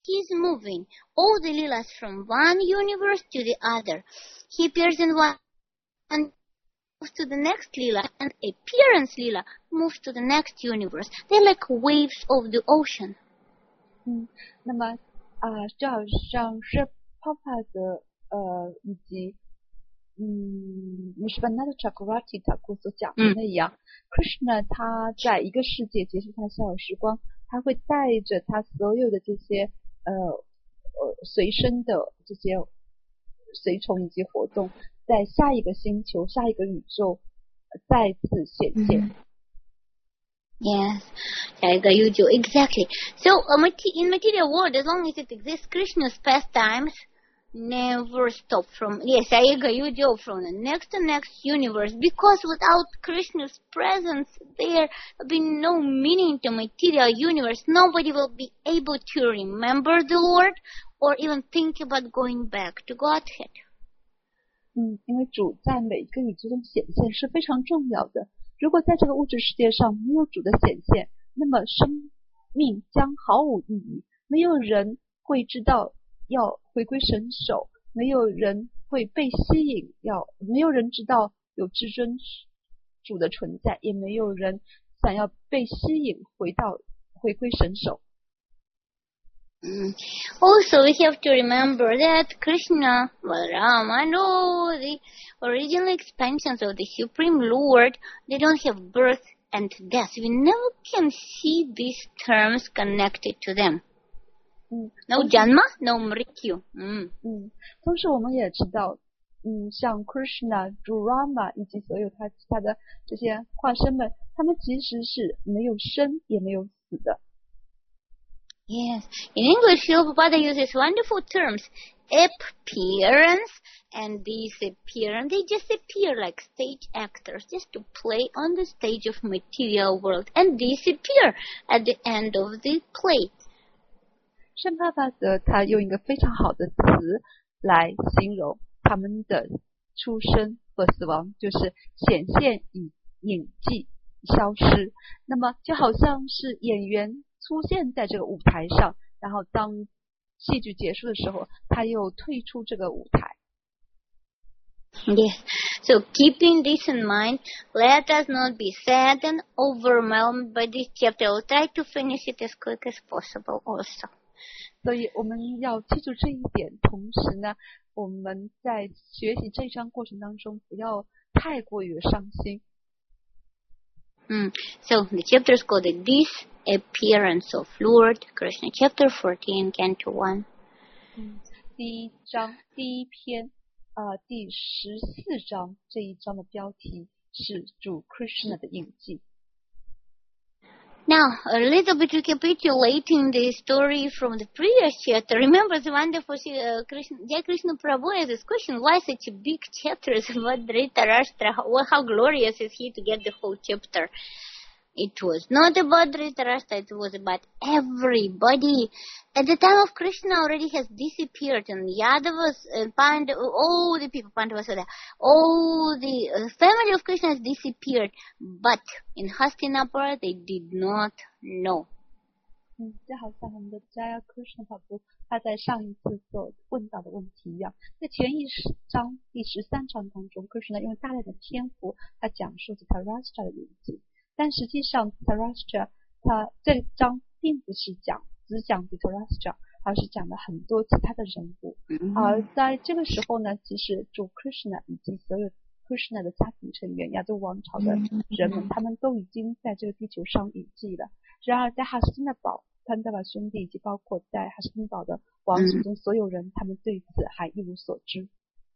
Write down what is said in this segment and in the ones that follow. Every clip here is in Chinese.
He's moving all the Leelas from one universe to the other. He appears in one and moves to the next Leela, and appearance Leela moves to the next universe. They're like waves of the ocean. 那么就好像是 Papa 的以及Vishwanath Chakravarti 他所讲的那样，Krishna 他在一个世界结束他逍遥时光，他会带着他所有的这些随身的这些随从以及活动，在下一个星球、下一个宇宙再次显现。 Yes, exactly. So in material world, as long as it exists, Krishna's pastimes never stop from the next to next universe, because without Krishna's presence there will be no meaning to material universe. Nobody will be able to remember the Lord or even think about going back to Godhead. 因为主在每一个宇宙中显现是非常重要的。如果在这个物质世界上没有主的显现，那么生命将毫无意义。没有人会知道要回归神手，没有人会被吸引，没有人知道有至尊主的存在，也没有人想要被吸引回归神手。 Also, we have to remember that Krishna, Balram, and all the original expansions of the Supreme Lord, they don't have birth and death. We never can see these terms connected to them. No Janma, no Mrityu. 同时我们也知道，像 Krishna、Rama 以及所有他其他的这些化身们，他们其实是没有生也没有死的。 Yes. In English, Prabhupada uses wonderful terms, appearance and disappearance. They just appear like stage actors, just to play on the stage of material world and disappear at the end of the play. 圣帕帕德他用一个非常好的词来形容他们的出生和死亡，就是显现与隐迹消失。那么就好像是演员出现在这个舞台上，然后当戏剧结束的时候，他又退出这个舞台。 Yes. So keeping this in mind, let us not be sad and overwhelmed by this chapter. I'll try to finish it as quick as possible also. 所以我们要记住这一点，同时呢，我们在学习这一章过程当中，不要太过于伤心。 So the chapter is called the Disappearance of Lord Krishna, chapter 14, Canto 1. 第一篇第14章这一章的标题是主 Krishna 的印记。 Now, a little bit recapitulating the story from the previous chapter. Remember the wonderful Krishna Prabhu has this question, why such a big chapter about Dhritarashtra? How glorious is he to get the whole chapter? It was not about Dhritarashtra, it was about everybody. At the time of Krishna already has disappeared, and Yadavas, all the people, Pandavas, all the family of Krishna has disappeared. But in Hastinapura, they did not know. 就好像我们的 Jaya Krishna Prabhu 他在上一次所问到的问题一样，在前一章第13章当中 ，Krishna 用大量的篇幅，他讲述着 Dhritarashtra 的印记。但实际上 Dhritarashtra 他这章并不是只讲 Dhritarashtra， 而是讲了很多其他的人物。而在这个时候呢，其实主 Krishna 以及所有 Krishna 的家庭成员、亚洲王朝的人们，他们都已经在这个地球上隐迹了。然而在哈斯丁的堡，潘达瓦兄弟以及包括在哈斯丁堡的王族中所有人，他们对此还一无所知。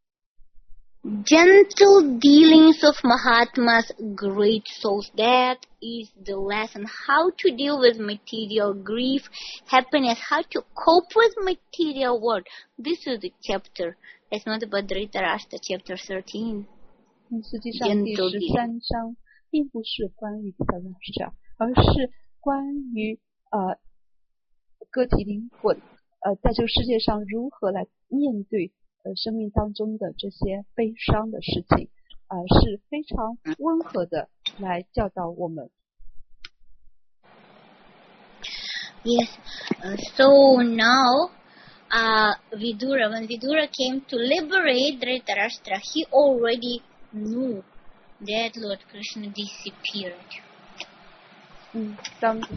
Gentle dealings of Mahatmas, great souls. That is the lesson. How to deal with material grief, happiness, how to cope with material world. This is the chapter. It's not about Dhritarashtra, chapter 13. 实际上第13章并不是关于 Dhritarashtra， 而是关于个体灵魂在这个世界上如何来面对生命当中的这些悲伤的事情，是非常温和的来教导我们。 Yes. So now, Vidura, when Vidura came to liberate Dhritarashtra, he already knew that Lord Krishna disappeared. Sorry,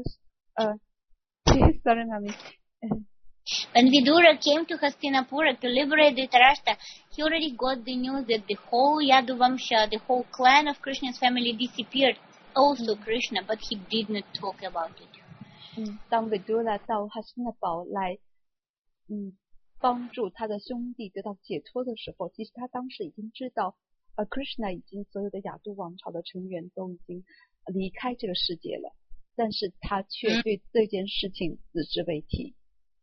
Mami. When Vidura came to Hastinapura to liberate Dhritarashtra, he already got the news that the whole Yaduvamsha, the whole clan of Krishna's family disappeared. Also Krishna, but he did not talk about it. 当维多拉到哈斯那堡来，帮助他的兄弟得到解脱的时候，其实他当时已经知道，Krishna 已经所有的雅都王朝的成员都已经离开这个世界了，但是他却对这件事情只字未提。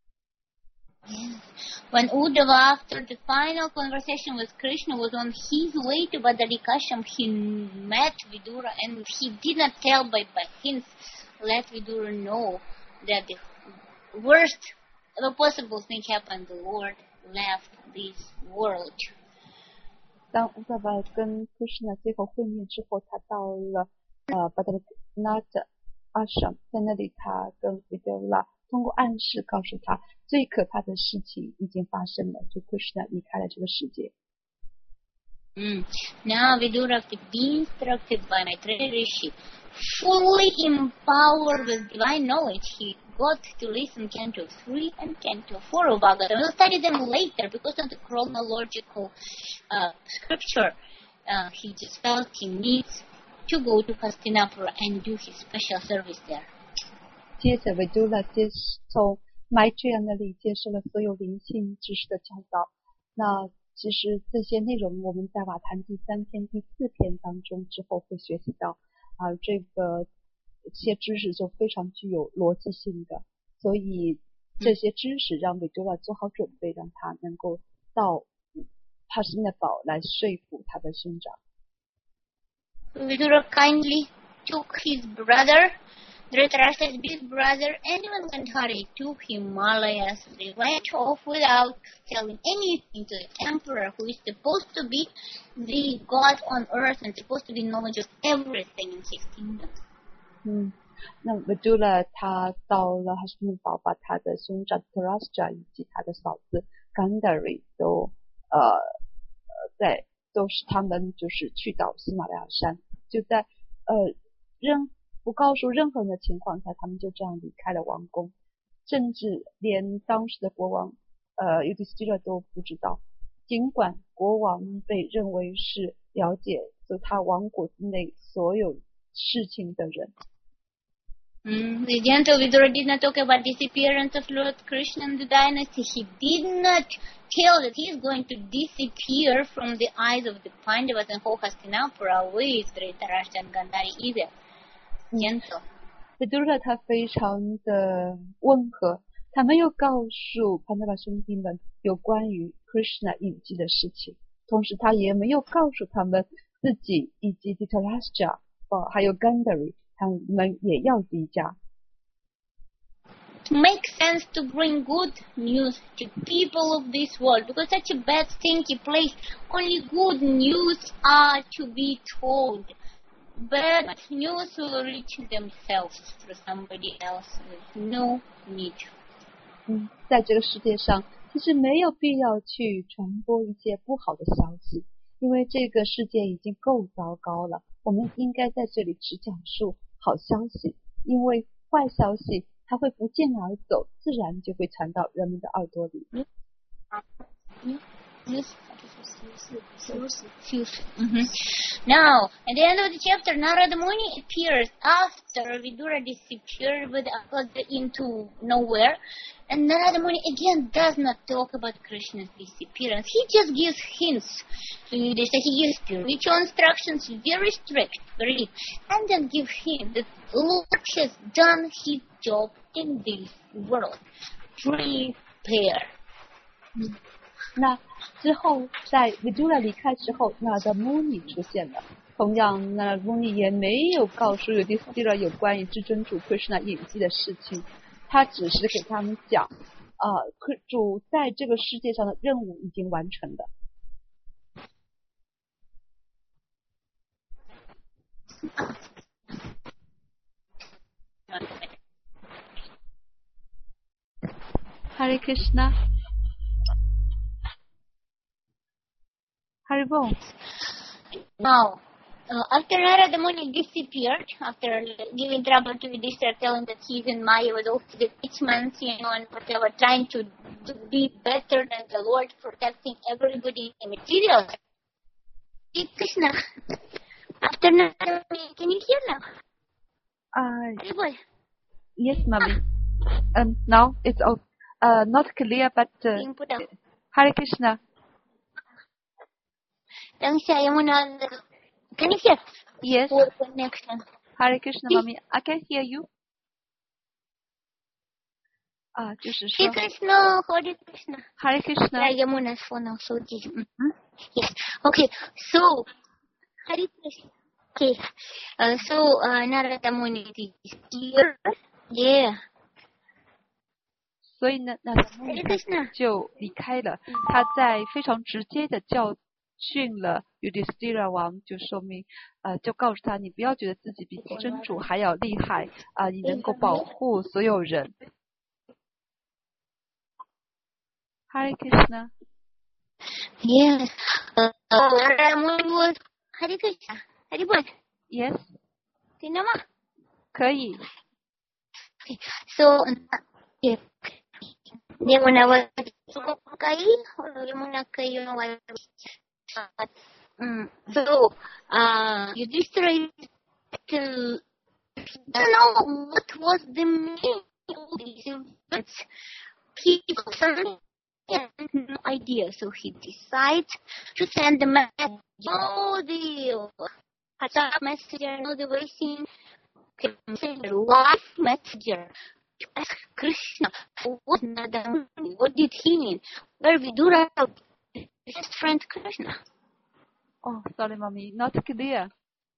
When Uddhava, after the final conversation with Krishna, was on his way to Badarikashram, he met Vidura and he did not tell by hints, let Vidura know that the worst of a possible thing happened. The Lord left this world. 当 Uddhava 跟 Krishna 最后会面之后，他到了Badarikanath Ashram， 在那里他跟 Vidura 通过暗示告诉他，最可怕的事情已经发生了，就 Krishna 离开了这个世界。 Now Vidura, after being instructed by Maitreya Rishi, fully empowered with divine knowledge, he got to listen Canto 3 and Canto 4 of Bhagavatam. We'll study them later because of the chronological scripture. He just felt he needs to go to Hastinapura and do his special service there. 接着维多拉从 Maitreya 那里接受了所有灵性知识的教导。那其实这些内容我们在瓦坛第3篇、第4篇当中之后会学习到这些知识就非常具有逻辑性的，所以这些知识让维多拉做好准备，让他能够到帕什那堡来说服他的兄长。 Vidura kindly took his brother, Dhritarashtra's big brother, and even Gandhari to Himalayas. They went off without telling anything to the emperor, who is supposed to be the god on earth and supposed to be knowledge of everything in his kingdom. 那维多拉他到了哈什那堡，把他的兄长 Dhritarashtra 以及他的嫂子 Gandhari 都是他们就是去到喜马拉雅山，就在不告诉任何人的情况下，他们就这样离开了王宫，甚至连当时的国王Yudhishthira 都不知道。尽管国王被认为是了解就他王国之内所有事情的人。 The gentle Vidura did not talk about disappearance of Lord Krishna and the dynasty. He did not tell that he is going to disappear from the eyes of the Pandavas and whole Hastinapura with Dhritarashtra and Gandhari either. Gentle. Vidura 他非常的温和，他没有告诉潘达拉兄弟们有关于 Krishna 隐迹的事情，同时他也没有告诉他们自己以及 Dhritarashtra 还有 Gandhari 他们也要离家。 To make sense, to bring good news to people of this world, because such a bad stinky place, only good news are to be told. Bad news will reach themselves through somebody else with no need. 在这个世界上，其实没有必要去传播一些不好的消息，因为这个世界已经够糟糕了。我们应该在这里只讲述好消息，因为坏消息它会不胫而走，自然就会传到人们的耳朵里。 Now, at the end of the chapter, Narada Muni appears after Vidura disappeared into nowhere, and Narada Muni again does not talk about Krishna's disappearance. He just gives hints to Yudhishthira. He gives spiritual instructions, very strict, very deep, and then gives him that Lord has done his job in this world. Prepare. 那之后，在 Vidura 离开之后，Narada Muni 出现了。同样，Narada Muni 也没有告诉 Yudhishthira 有关于至尊主 Krishna 隐迹的事情，他只是给他们讲，主在这个世界上的任务已经完成了。 Hare Krishna. Haribol. Now, after Narada Muni disappeared, after giving trouble to Yudhishthira, telling that he and Maya was off to the pitchmans, and whatever, trying to be better than the Lord, protecting everybody in the material. Krishna, after Narada Muni, can you hear now? Haribol. Yes, mommy. Now it's not clear, but Hare Krishna. Can you hear? Yes. Poor connection. Hare Krishna, mommy. I can hear you. 就是说 Hare Krishna, Hare Krishna. Hare Krishna. Yamuna's phone also did. Yes. Okay. So, Hare Krishna. Okay. So, Narada Muni is here. Yeah. 所以呢，那Muni就离开了。他在非常直接的教训了Yudhishthira王，就说明就告诉他，你不要觉得自己比真主还要厉害你能够保护所有人。Hare Krishna. Yes. Narada Muni was Hare Krishna. Haribol. Yes. 听到吗？ 可以。 Okay. So, Yamuna was Yamuna kayo so, Yudhishthira don't know what was the meaning of these events. He had no idea, so he decided to send the message. The WhatsApp messenger, the voicing live messenger to ask Krishna what did he mean? Where Vidura, his friend Krishna. Oh, sorry, mommy, not clear.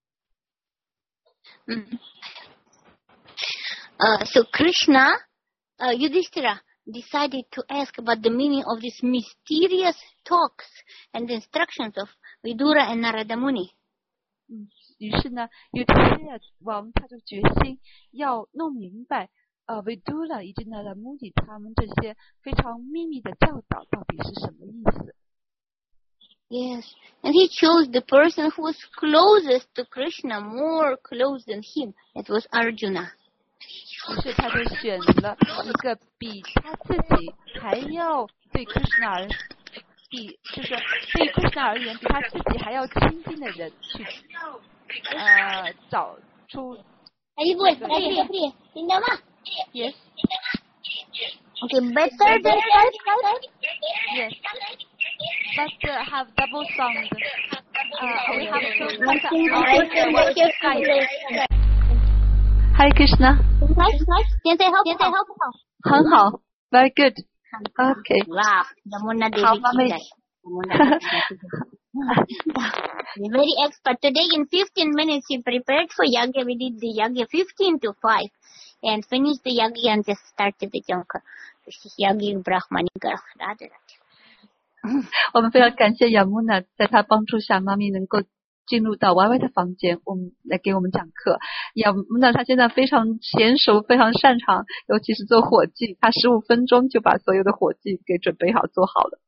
So Krishna, Yudhishthira decided to ask about the meaning of these mysterious talks and the instructions of Vidura and Narada Muni. 于是呢，Yudhishthira王他就决心要弄明白Vidura 以及 Narada Muni 他们这些非常秘密的教导到底是什么意思。 Yes, and he chose the person who was closest to Krishna, more close than him. It was Arjuna. 于是他就选了一个比他自己还要对 Krishna 就是对 Krishna 而言比他自己还要亲近的人去找出。 Haribol, Yes. Okay, better than that. Yes. But have double sound. We have to. Hare Krishna. 现在好不好？ 很好 ，Very good. Okay. Wow, 好，妈妹。 Very expert. Today in 15 minutes we prepared for Yagya. We did the Yagya 15 to 5 and finished the Yagya and just started the Janka. Yagya Brahmani girl. 我们非常感谢Yamuna，在他帮助下，妈咪能够进入到 YY 的房间，我们来给我们讲课。Yamuna他现在非常娴熟，非常擅长，尤其是做火计，他15分钟就把所有的火计给准备好做好了。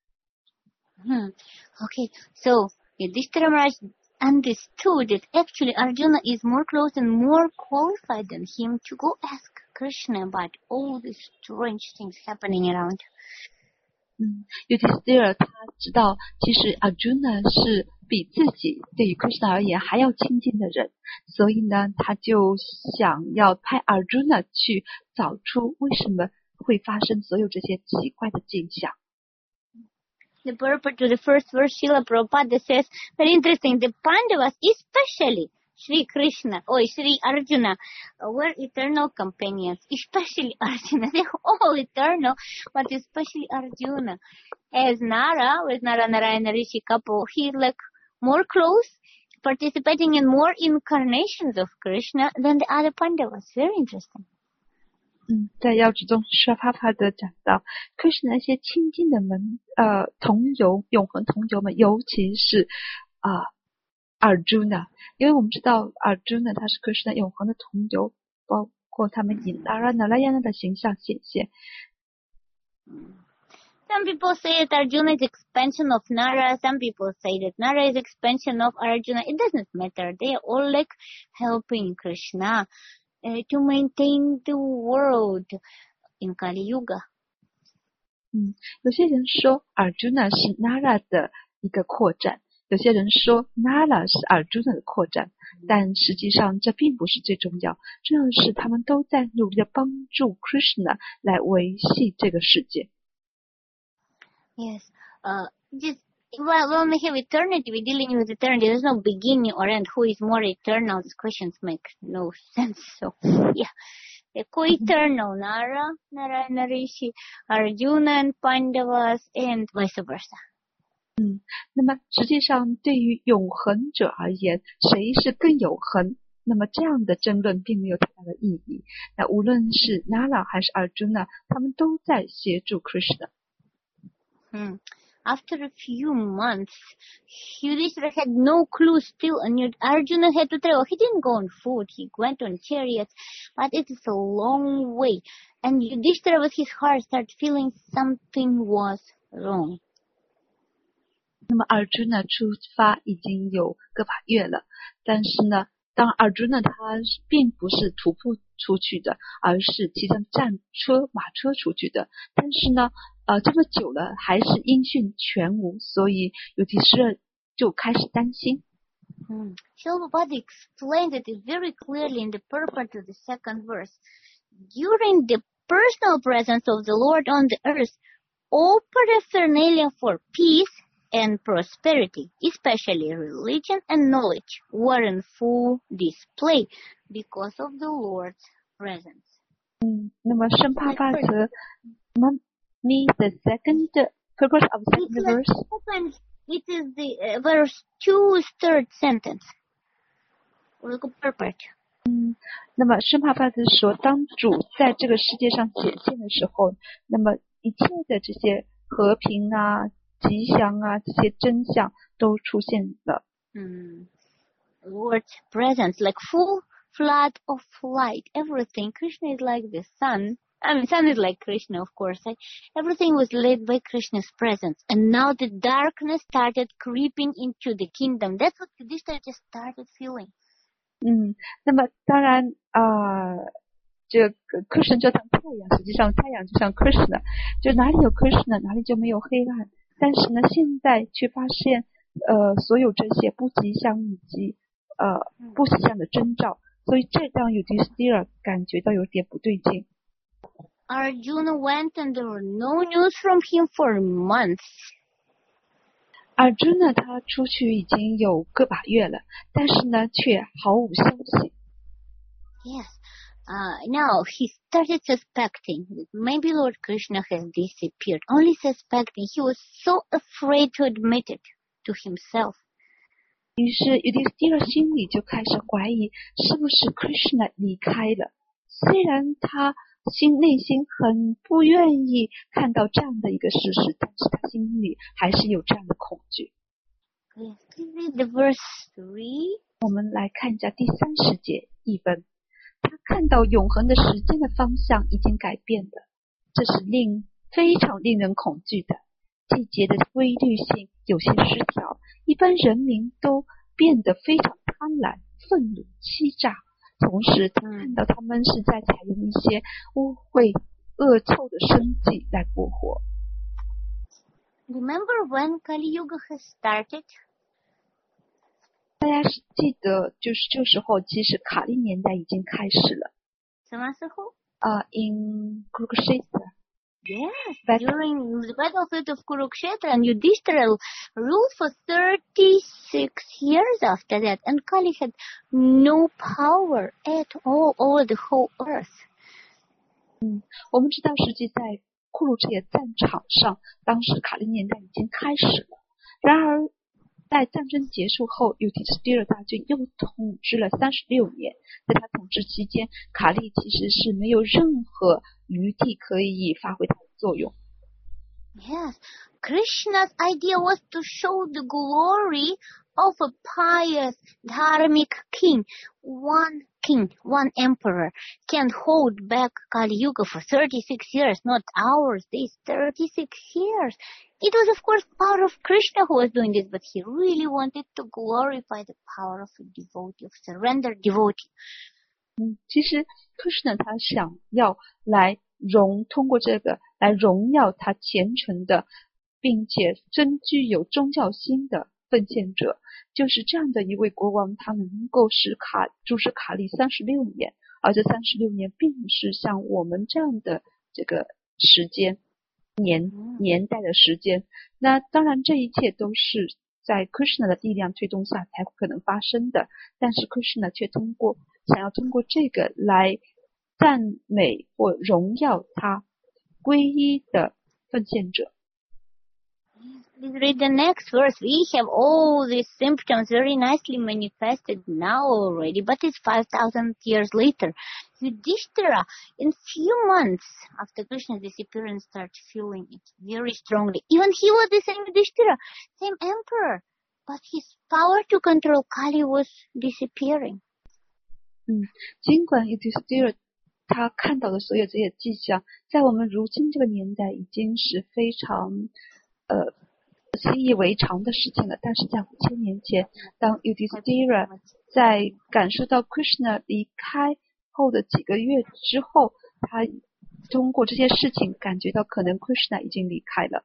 Okay, so Yudhishthira Maharaj understood that actually Arjuna is more close and more qualified than him to go ask Krishna about all these strange things happening around. Yudhishthira 他知道，其实 Arjuna 是比自己对于 Krishna 而言还要亲近的人，所以呢，他就想要派 Arjuna 去找出为什么会发生所有这些奇怪的景象。 The purport to the first verse, Srila Prabhupada says, very interesting, the Pandavas, especially Sri Krishna or Sri Arjuna, were eternal companions, especially Arjuna. They're all eternal, but especially Arjuna. As Nara, with Nara-Narayana Rishi couple, he's like more close, participating in more incarnations of Krishna than the other Pandavas. Very interesting. 在要旨中Prabhupada的讲到 Krishna 那些亲近的同游永恒同游们，尤其是Arjuna， 因为我们知道 Arjuna 他是 Krishna 永恒的同游，包括他们以Nara-Narayana的形象显现。 Some people say that Arjuna is expansion of Nara. Some people say that Nara is expansion of Arjuna. It doesn't matter. They are all like helping Krishna to maintain the world in Kali Yuga. 有些人说 Arjuna 是 Nara 的一个扩展，有些人说 Nara 是 Arjuna 的扩展，但实际上这并不是最重要，重要的是他们都在努力的帮助 Krishna 来维系这个世界。 Yes. When we have eternity, we're dealing with eternity. There's no beginning or end. Who is more eternal? These questions make no sense. So, yeah. They're co-eternal. Nara, Narayana Rishi, Arjuna and Pandavas, and vice versa. 那么实际上对于永恒者而言，谁是更永恒？那么这样的争论并没有太大的意义。那无论是 Nara 还是 Arjuna， 他们都在协助 Krishna。 After a few months, Yudhishthira had no clue still, and Arjuna had to travel. He didn't go on foot, he went on chariots, but it is a long way. And Yudhishthira with his heart started feeling something was wrong. 那么 Arjuna 出发已经有个把月了，但是呢，当 Arjuna 他并不是徒步出去的，而是骑上马车出去的。但是呢，这么久了还是音讯全无，所以Yudhishthira就开始担心。 Srila explained it very clearly in the purport of the second verse. During the personal presence of the Lord on the earth, all paraphernalia for peace and prosperity, especially religion and knowledge, were in full display because of the Lord's presence. 那么圣帕帕泽 me the second purpose of the second verse. It is the verse 2's third sentence. Purport. 那么圣帕帕泽说，当主在这个世界上显现的时候，那么一切的这些和平啊、吉祥啊，这些真相都出现了。 Lord's presence, like full flood of light. Everything. Krishna is like the sun. I mean, sun is like Krishna, of course. Everything was led by Krishna's presence. And now the darkness started creeping into the kingdom. That's what Yudhishthira just started feeling. 那么当然这个 Krishna 就像太阳，实际上太阳就像 Krishna， 就哪里有 Krishna 哪里就没有黑暗。但是呢，现在却发现所有这些不吉祥以及不吉祥的征兆，所以这让 Yudhishthira 感觉到有点不对劲。 Arjuna went and there were no news from him for months. Arjuna 他出去已经有个把月了，但是呢却毫无消息。 Yes. Now he started suspecting that maybe Lord Krishna has disappeared. Only suspecting. He was so afraid to admit it to himself. 于是 Yudhishthira 心里就开始怀疑，是不是 Krishna 离开了？虽然他内心很不愿意看到这样的一个事实，但是他心里还是有这样的恐惧。 The verse 3. 我们来看一下第30节译文。他看到永恒的时间的方向已经改变了，这是非常令人恐惧的。季节的规律性有些失调，一般人民都变得非常贪婪、愤怒、欺诈。同时他看到他们是在采用一些污秽恶臭的生计来过活。 Remember when Kali Yuga has started? 大家记得就是这时候其实卡利年代已经开始了。 什么时候 ？In Kurukshetra. Yes, during the battlefield of Kurukshetra, and Yudhishthira ruled for 36 years after that, and Kali had no power at all over the whole earth. 我们知道实际在库鲁这些战场上，当时卡利年代已经开始了。然而在战争结束后，Yudhishthira大军又统治了36年。在他统治期间，卡利其实是没有任何余地可以发挥它的作用。 Yes, Krishna's idea was to show the glory of a pious dharmic king, one emperor, can hold back Kali Yuga for 36 years, not hours, these 36 years. It was, of course, power of Krishna who was doing this, but he really wanted to glorify the power of a devotee, of surrendered devotee. 其实 Krishna 他想要通过这个来荣耀他虔诚的，并且真具有宗教心的奉献者，就是这样的一位国王，他能够主持卡利36年，而这36年并不是像我们这样的这个时间年代的时间。那当然这一切都是在 Krishna 的力量推动下才可能发生的，但是 Krishna 却想要通过这个来赞美或荣耀他皈依的奉献者。 Please read the next verse. We have all these symptoms very nicely manifested now already, but it's 5,000 years later. Yudhishthira, in few months after Krishna's disappearance, started feeling it very strongly. Even he was the same Yudhishthira, same emperor, but his power to control Kali was disappearing. 尽管 Yudhishthira 他看到的所有这些迹象，在我们如今这个年代已经是非常习以为常的事情了，但是在5000年前，当 Yudhishthira 在感受到 Krishna 离开后的几个月之后，他通过这些事情感觉到可能 Krishna 已经离开了。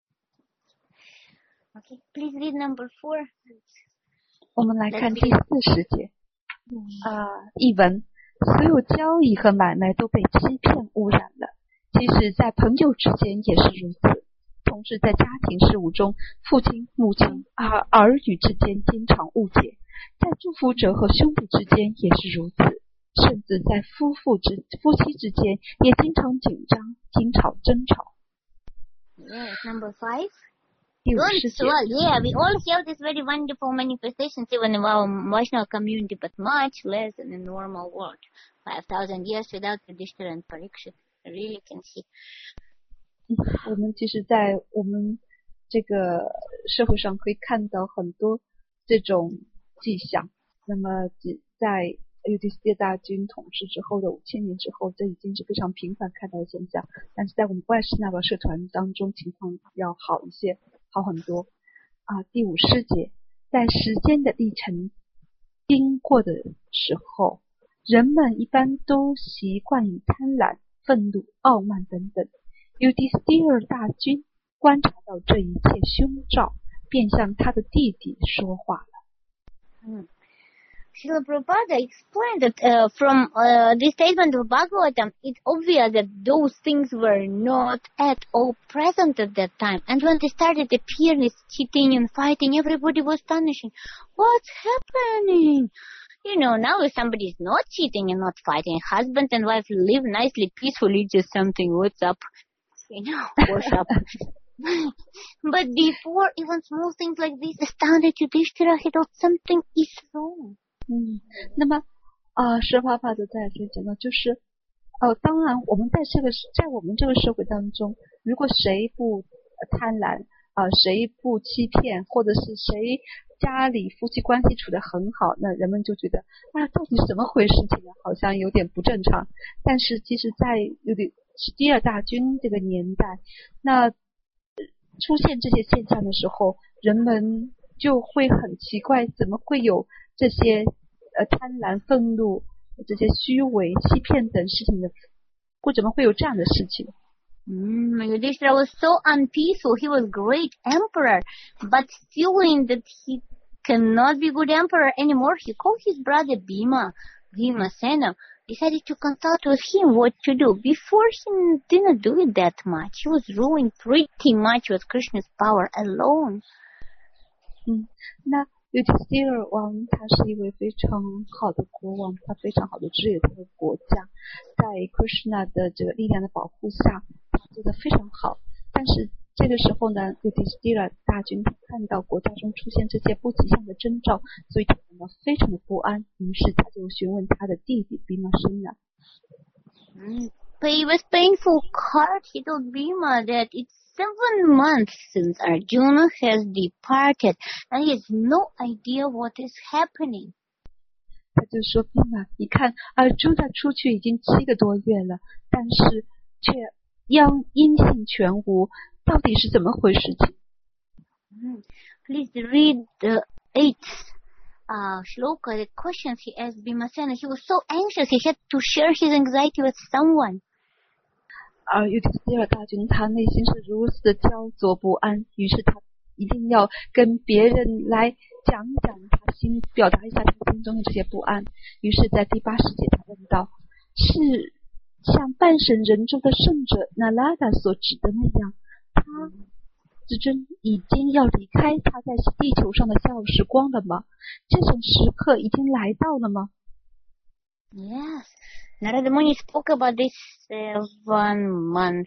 Okay, please read number 4. 我们来看第40节。译文：所有交易和买卖都被欺骗污染了，即使在朋友之间也是如此。同时在家庭事务中，父亲、母亲、儿女之间经常误解，在祝福者和兄弟之间也是如此，甚至在夫妻之间也经常紧张、争吵。 Yes, number 5. 第50节。 Yeah, we all have this very wonderful manifestations even in our Vaishnava community, but much less than in the normal world. 5,000 years without Yudhishthira and Parikshit, I really can see. 我们其实在我们这个社会上可以看到很多这种迹象。那么在 Yudhishthira 大军统治之后的5000年之后，这已经是非常频繁看到的现象。但是在我们外室那宝社团当中，情况要好一些，好很多。第50节，在时间的历程经过的时候，人们一般都习惯于贪婪、愤怒、傲慢等等。Yudhishthira 大军观察到这一切凶兆，便向他的弟弟说话了。 Srila Prabhupada explained that from this statement of Bhagavatam, it's obvious that those things were not at all present at that time. And when they started appearing, cheating and fighting, everybody was astonishing. What's happening? You know, now if somebody is not cheating and not fighting, husband and wife live nicely, peacefully, just something, what's up? You know, what's up? But before, even small things like this astounded Yudhishthira. He thought something is wrong. 那么施帕帕德在这里讲到，就是当然我们在我们这个社会当中，如果谁不贪婪谁不欺骗，或者是谁家里夫妻关系处得很好，那人们就觉得到底怎么回事情呢？好像有点不正常。但是其实在Yudhishthira大军这个年代，那出现这些现象的时候，人们就会很奇怪，怎么会有这些贪婪、愤怒、这些虚伪、欺骗等事情的，或怎么会有这样的事情 ？Yudhishthira was so unpeaceful. He was great emperor, but feeling that he cannot be good emperor anymore, he called his brother Bhimasena, decided to consult with him what to do. Before, he didn't do it that much. He was ruling pretty much with Krishna's power alone. 那Yudhishthira 王他是一位非常好的国王，他非常好的治理他的国家，在 Krishna 的这个力量的保护下，他做得非常好。但是这个时候呢 Yudhishthira 大军看到国家中出现这些不吉祥的征兆，所以他感到非常的不安，于是他就询问他的弟弟 Bhimasena。 He was painful heart. He told Bhima that it's 7 months since Arjuna has departed, and he has no idea what is happening. 他就说：“Bhima，你看，Arjuna出去已经7个多月了，但是却音信全无，到底是怎么回事情？” Please read the 8th shloka, the questions he asked Bhimasena. He was so anxious, he had to share his anxiety with someone. 而尤提斯蒂尔大君他内心是如此的焦灼不安，于是他一定要跟别人来讲他表达一下他心中的这些不安。于是在第80节他问道：“是像半神人中的圣者那拉达所指的那样，他至尊已经要离开他在地球上的笑傲时光了吗？这种时刻已经来到了吗？” Yes, Narada Muni spoke about this 1 month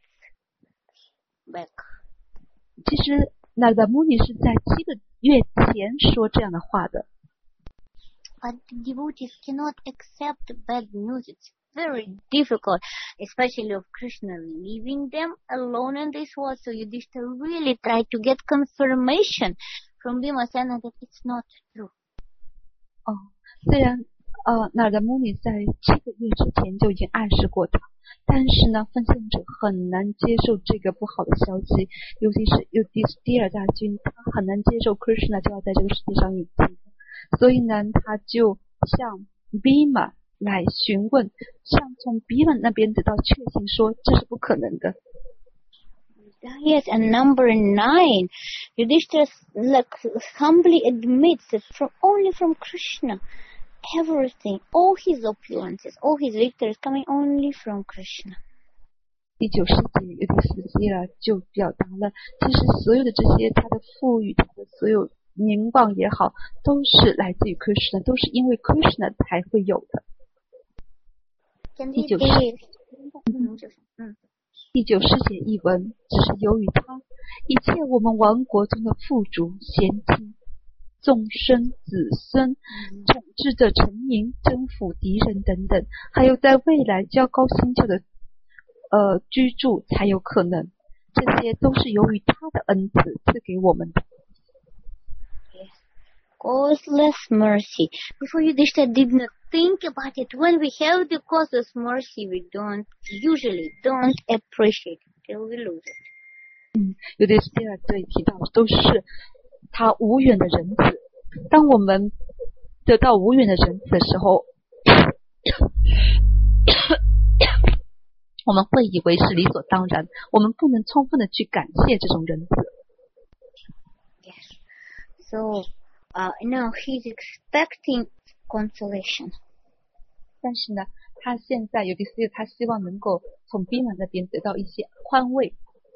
back. 其实Narada Muni是在7个月前说这样的话的。 But the devotees cannot accept bad news. It's very difficult, especially of Krishna leaving them alone in this world. So Yudhishthira really tried to get confirmation from Bhimasena that it's not true. 虽然Narada Muni 在7个月之前就已经暗示过他，但是呢，奉献者很难接受这个不好的消息，尤其是Yudhishthira大君，他很难接受 Krishna 就要在这个世界上隐居，所以呢，他就向 Bhima 来询问，向从 Bhima 那边得到确信，说这是不可能的。 Yes, and number 9, Yudhishthira humbly admits that only from Krishna, everything, all his opulences, all his victories coming only from Krishna. 第90节Yudhishthira就表达了，其实所有的这些他的富裕，他的所有名望也好，都是来自于 Krishna， 都是因为 Krishna 才会有的。第90节译文，只是由于他一切我们王国中的富足贤妻众生子孙统治着臣民，征服敌人等等，还有在未来较高星球的居住才有可能，这些都是由于他的恩赐赐给我们的。 Causeless mercy. Before Yudhishthira did not think about it. When we have the causeless mercy, we usually don't appreciate it till we lose it. Yudhishthira 这里提到都是他无远的仁慈。当我们得到无远的仁慈的时候，我们会以为是理所当然，我们不能充分的去感谢这种仁慈。 Yes. So, now he's expecting consolation. 但是呢，他现在有Yudhishthira他希望能够从 Bhima 那边得到一些宽慰。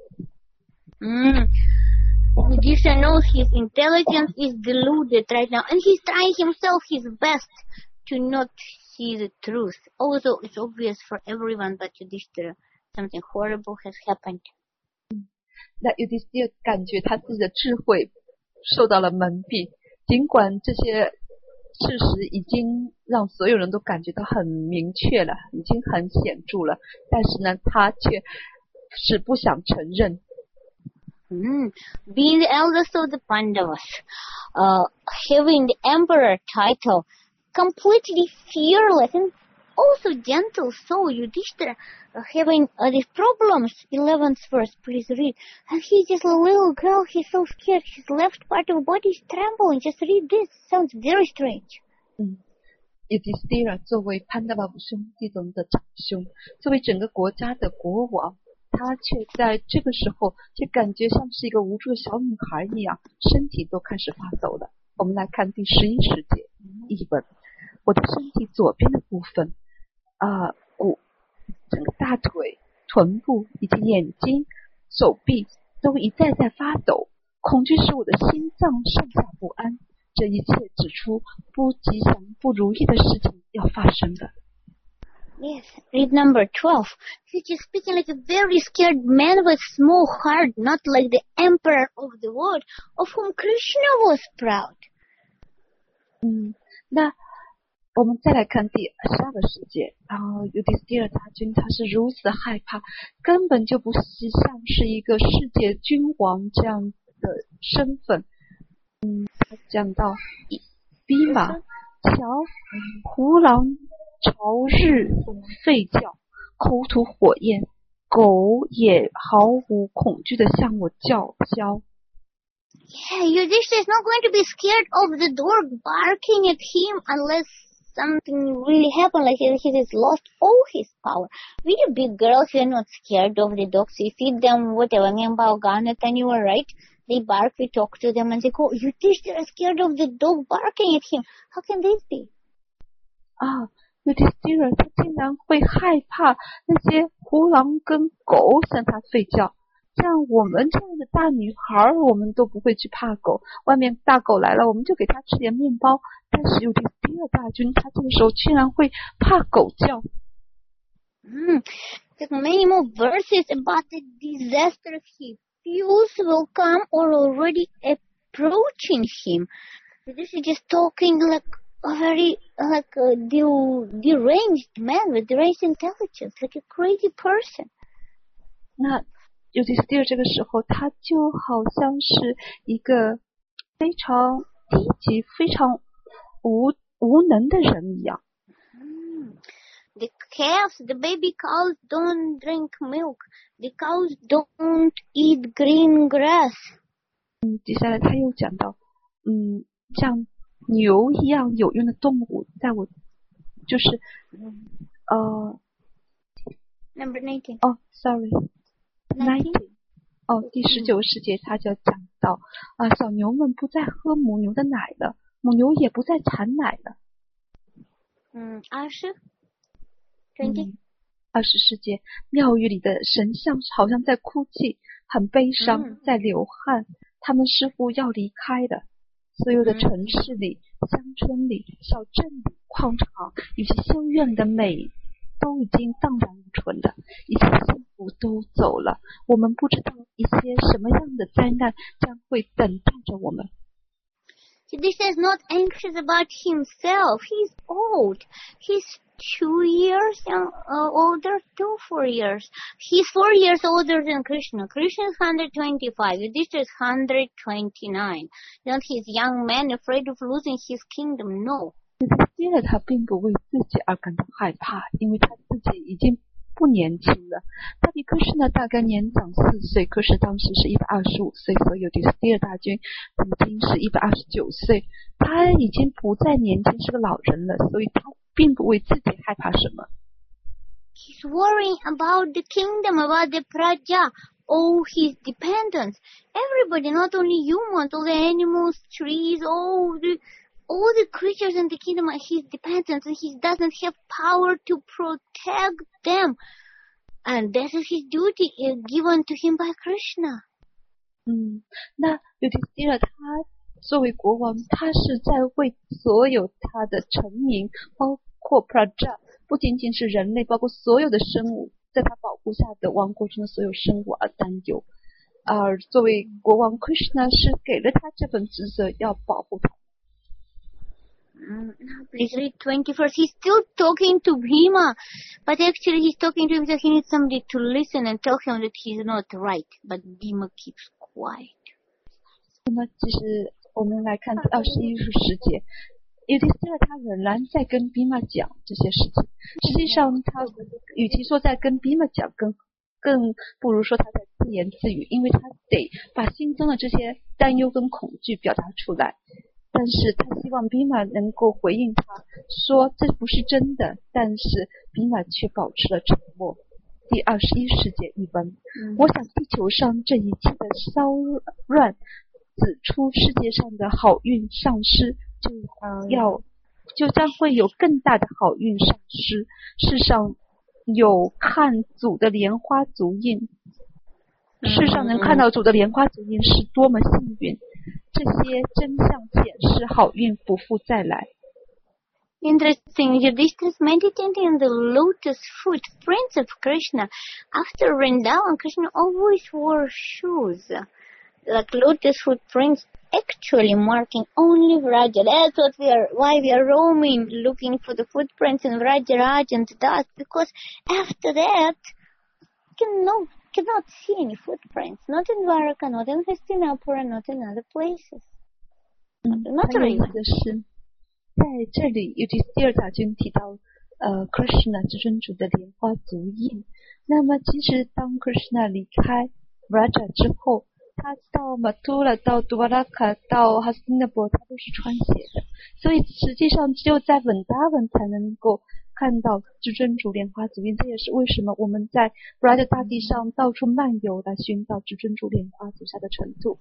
Yudhishthira knows his intelligence is deluded right now, and he's trying himself his best to not see the truth. Also, it's obvious for everyone but Yudhishthira, something horrible has happened. 那Yudhishthira感觉他自己的智慧受到了蒙蔽，尽管这些事实已经让所有人都感觉到很明确了，已经很显著了，但是呢，他却是不想承认。 Being the eldest of the Pandavas, having the emperor title, completely fearless and also gentle soul, Yudhishthira, having these problems. 11th verse, please read. And he's just a little girl, he's so scared, his left part of body is trembling. Just read this, sounds very strange. Yudhishthira 作为潘达瓦五兄弟中的长兄，作为整个国家的国王，他却在这个时候却感觉像是一个无助的小女孩一样，身体都开始发抖了。我们来看第11、10节译文。我的身体左边的部分整个大腿、臀部以及眼睛、手臂都一再在发抖，恐惧使我的心脏上下不安。这一切指出不吉祥、不如意的事情要发生的。 Yes, read number 12. He's just speaking like a very scared man with small heart, not like the emperor of the world, of whom Krishna was proud. 那我们再来看第12个世界，然后尤迪斯蒂尔大军他是如此害怕，根本就不像是一个世界君王这样的身份。他讲到逼马瞧胡狼朝日吠叫，口吐火焰，狗也毫无恐惧的向我叫嚣。 Yeah, Yudhishthira is not going to be scared of the dog barking at him unless something really happened, like he has lost all his power. We are big girls, we are not scared of the dogs. We feed them whatever, Memba, Garnet, and you are right. They bark, we talk to them, and they go, Yudhishthira is scared of the dog barking at him. How can this be? Yudhishthira 他竟然会害怕那些胡狼跟狗向他吠叫。像我们这样的大女孩，我们都不会去怕狗。外面大狗来了，我们就给它吃点面包。但是尤迪斯蒂尔大军，他这个时候居然会怕狗叫。 There's many more verses about the disaster he feels will come or already approaching him. This is just talking like a very deranged man with deranged intelligence, like a crazy person. 那尤迪斯蒂尔这个时候，他就好像是一个非常低级、非常无能的人一样。 The calves, the baby cows don't drink milk. The cows don't eat green grass. 接下来他又讲到，像牛一样有用的动物，在我就是 Number 19. Sorry. 19. 第19世节他就讲到小牛们不再喝母牛的奶了，母牛也不再产奶了。 20 世节，庙宇里的神像好像在哭泣，很悲伤，在流汗，他们似乎要离开了。所有的城市里、乡村里、小镇里、矿场以及修院的美都已经荡然无存了，一切幸福都走了。我们不知道一些什么样的灾难将会等待着我们。 Yudhishthira is not anxious about himself. He's old. He's 2 years older, 4 years. He's 4 years older than Krishna. Krishna is 125. Yudhishthira is 129. Not his young man afraid of losing his kingdom. No. 接着他并不为自己而感到害怕，因为他自己已经不年轻了。他比科什呢大概年长4岁，可是当时是125岁，所以尤迪斯蒂尔大军已经是129岁，他已经不再年轻，是个老人了，所以他并不为自己害怕什么。 He's worrying about the kingdom, about the praja, his dependents. Everybody, not only humans, all the animals, trees, all the creatures in the kingdom are his dependents, and he doesn't have power to protect them. And that is his duty given to him by Krishna. 那尤迪斯蒂尔他作为国王，他是在为所有他的臣民，包括 Praja， 不仅仅是人类，包括所有的生物，在他保护下的王国中的所有生物而担忧。而作为国王 Krishna 是给了他这份职责，要保护他。 Please read 21st. He's still talking to Bhima, but actually he's talking to him that he needs somebody to listen and tell him that he's not right. But Bhima keeps quiet. 那么其实我们来看第21世节，尤迪斯蒂尔他仍然在跟 Bhima 讲这些事情。实际上他与其说在跟 Bhima 讲，更不如说他在自言自语，因为他得把心中的这些担忧跟恐惧表达出来。但是他希望 Bhima 能够回应他，说这不是真的，但是 Bhima 却保持了沉默。第21世节译文，我想地球上这一切的骚乱指出世界上的好运丧失，就将会有更大的好运丧失。世上有看主的莲花足印，世上能看到主的莲花足印是多么幸运。这些真相显示好运不复再来。 Interesting. Yudhishthira is meditating on the lotus footprints of Krishna. After Vrindavan, Krishna always wore shoes. like lotus footprints actually marking only Vraja. That's why we are roaming, looking for the footprints in Vrajaraj and dust, because after that, cannot see any footprints, not in Dwaraka, not in Hastinapura, not in other places. Not really. 在这里，尤其第二大军提到Krishna 至尊主的莲花足印。那么其实当 Krishna 离开 Vraja 之后，他到 Mathura 到 Dwaraka 到 Hastinapur 他都是穿鞋的，所以实际上只有在Vrindavan才能够看到至尊主莲花足印。这也是为什么我们在 Vraja 大地上到处漫游来寻找至尊主莲花足下的尘土。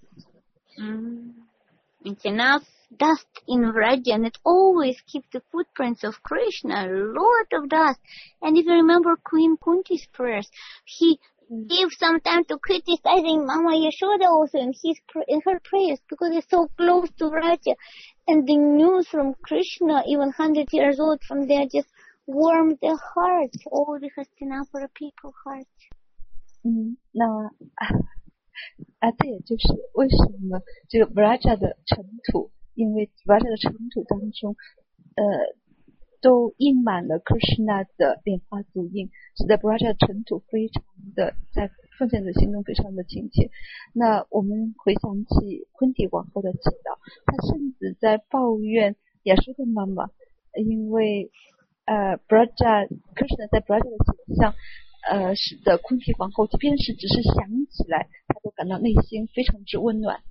It's enough dust in Vraja, and it always keeps the footprints of Krishna, a lot of dust. And if you remember Queen Kunti's prayers, he gave some time to criticizing Mama Yashoda also in her prayers, because they're so close to Vraja. And the news from Krishna, even 100 years old from there, just warmed their hearts, all the Hastinapura people's hearts. 这也就是为什么这个 Vraja 的尘土，因为 Vraja 的尘土当中都印满了 Krishna 的莲花足印，使得 Vraja 的尘土非常的在奉献者心中非常的亲切。那我们回想起昆迪王后的祈祷，她甚至在抱怨亚述的妈妈，因为Krishna 在 Vraja 的形象使得昆提皇后即便是只是想起来，她都感到内心非常之温暖。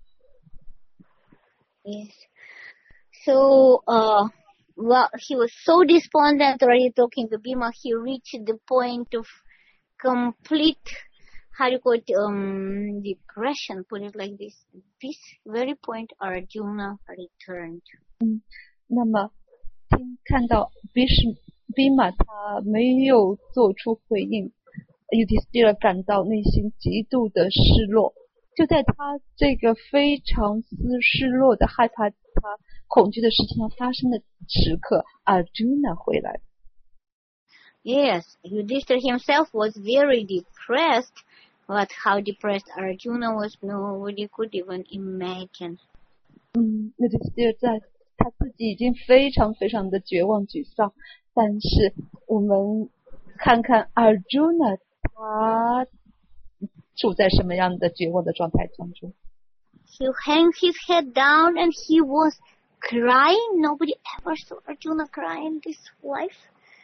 Yes. So, well, he was so despondent already talking to Bhima. He reached the point of complete, how do you call it, depression, put it like this. This very point Arjuna returned. 那么看到 Bhima 他没有做出回应，Yudhishthira 感到内心极度的失落。就在他这个非常失落的害怕他恐惧的事情发生的时刻， Arjuna 回来。 Yes, Yudhishthira himself was very depressed, but how depressed Arjuna was, nobody could even imagine. Yudhishthira 在他自己已经非常非常的绝望沮丧，但是我们看看 Arjuna 他处在什么样的绝望的状态当中。 He hung his head down and he was crying. Nobody ever saw Arjuna cry in his life.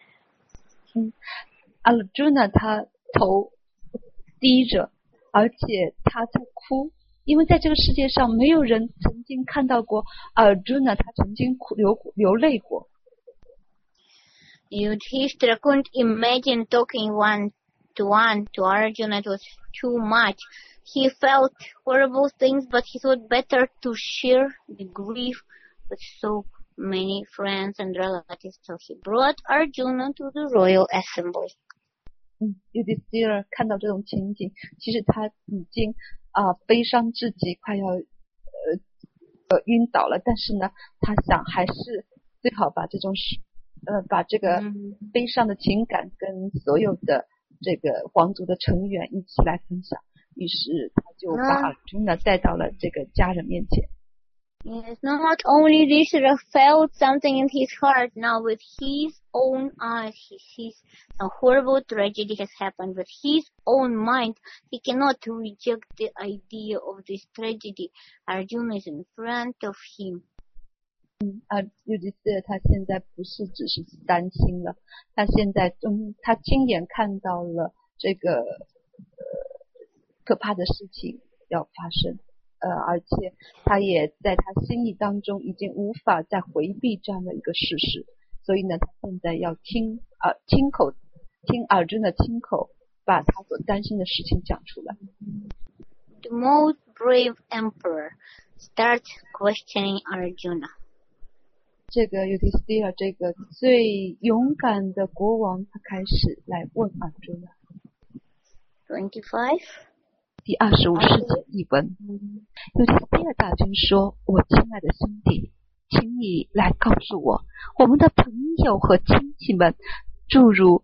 Arjuna 他头低着，而且他在哭，因为在这个世界上没有人曾经看到过 Arjuna 他曾经流泪过。 Yudhishthira couldn't imagine talking one-to-one to Arjuna. It was too much. He felt horrible things, but he thought better to share the grief with so many friends and relatives. So he brought Arjuna to the royal assembly. Yudhishthira 看到这种情景，其实他已经悲伤至极，快要晕倒了。但是呢，他想还是最好把把这个悲伤的情感跟所有的这个皇族的成员一起来分享。于是他就把 Arjuna 带到了这个家人面前。 Yes, not only Yudhishthira felt something in his heart, now with his own eyes he sees a horrible tragedy has happened. With his own mind, he cannot reject the idea of this tragedy. Arjuna is in front of him. Yudhishthira 他现在不是只是担心了，他现在他亲眼看到了这个可怕的事情要发生。而且他也在他心意当中已经无法再回避这样的一个事实，所以呢，他现在要听Arjuna 亲口把他所担心的事情讲出来。 The most brave emperor starts questioning Arjuna. 这个 Yudhishthira 这个最勇敢的国王，他开始来问 Arjuna。 25。 第25世纪译文。Yudhishthira 大君说：“我亲爱的兄弟，请你来告诉我，我们的朋友和亲戚们，诸如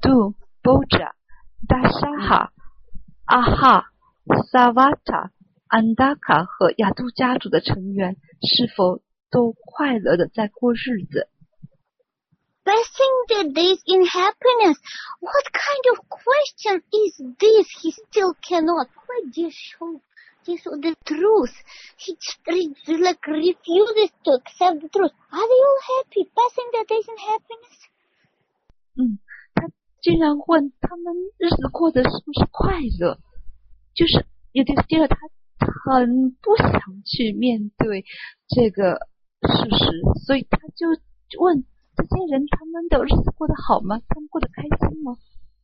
Madhu、Bhoja、Dashaha、Aha、Savata、 安达卡和雅杜家族的成员是否都快乐的在过日子。 Passing the days in happiness. What kind of question is this? He still cannot quite show the truth. He like refuses to accept the truth. Are they all happy? Passing the days in happiness? 他竟然问他们日子过得是不是快乐，就是有点第二，他很不想去面对这个事实，所以他就问这些人他们的日子过得好吗？他们过得开心吗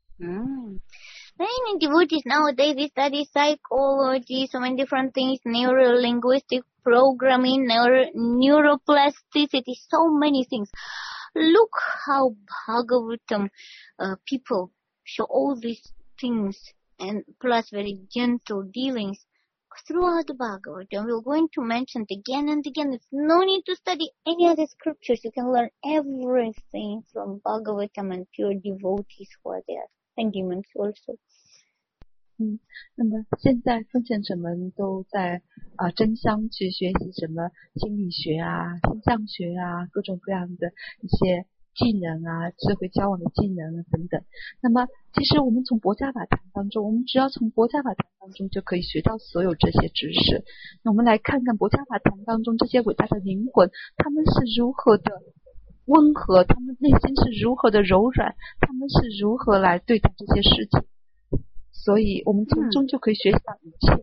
Many devotees nowadays they study psychology, so many different things, neuro-linguistic programming, neuroplasticity, so many things. Look how Bhagavatam people show all these things and plus very gentle dealings throughout the Bhagavatam. We're going to mention it again and again. It's no need to study any other scriptures. You can learn everything from Bhagavatam and pure devotees who are there, and demons also. 那么现在奉献者们都在争相去学习什么心理学啊、星象学啊，各种各样的一些技能啊、智慧交往的技能啊等等。那么其实我们从薄伽法坛当中，我们只要从薄伽法坛当中就可以学到所有这些知识。那我们来看看薄伽法坛当中这些伟大的灵魂，他们是如何的温和，他们内心是如何的柔软，他们是如何来对待这些事情。所以我们从中就可以学习到一切。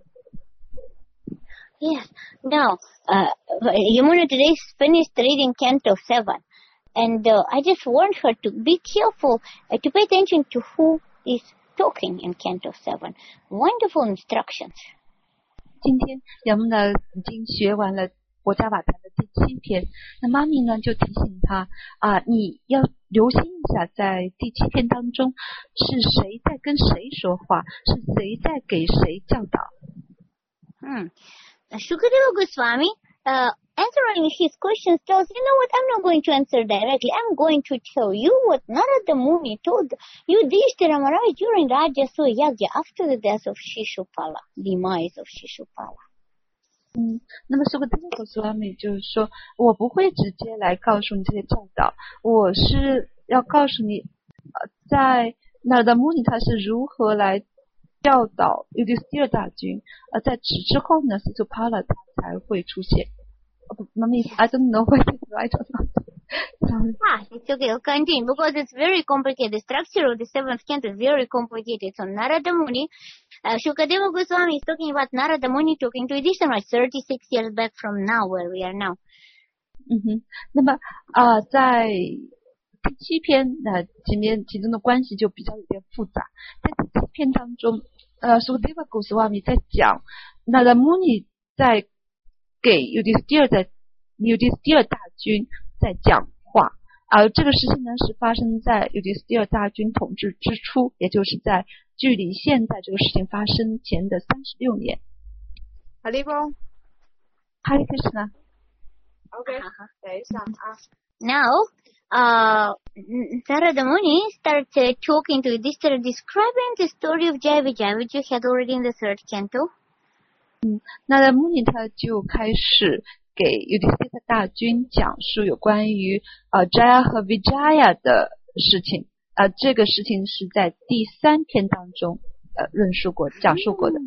Yes. Now, Yamuna today finished reading Canto 7. And I just warned her to be careful, to pay attention to who is talking in Canto 7. Wonderful instructions. 今天Yamuna已经学完了薄伽法坛的第7篇，那妈咪呢就提醒他你要留心一下，在第7篇当中是谁在跟谁说话，是谁在给谁教导。 Shukadeva Goswami answering his questions tells, you know what, I'm not going to answer directly. I'm going to tell you what Narada Muni told Yudhishthira Maharaj during Rajasuya Yagya after the death of Shishupala, demise of Shishupala. 那么Shukadeva Goswami就是说，我不会直接来告诉你这些教导，我是要告诉你，在Narada Muni他是如何来教导Yudhishthira大军，在此之后呢，Shishupala他才会出现。Mommy, I don't know what is right or not. Sorry. It's okay. I'll continue because it's very complicated. The structure of the 7th canto is very complicated. So Narada Muni, Shukadeva Goswami is talking about Narada Muni talking to Yudhishthira 36 years back from now, where we are now. 那么在第7篇前面其中的关系就比较有点复杂。在第7篇当中Shukadeva Goswami 在讲Narada Muni在给Yudhishthira大军在讲话，而这个事情呢是发生在Yudhishthira大军统治之初，也就是在距离现在这个事情发生前的36年。 Haribo Hare Krishna. OK， 等一下 Now, Narada Muni starts talking to Yudhishthira, describing the story of Jaya Vijaya, which you had already in the 3rd canto. Narada Muni 他就开始给Yudhishthira大军讲述有关于Jaya 和 Vijaya 的事情，这个事情是在第3篇当中讲述过的。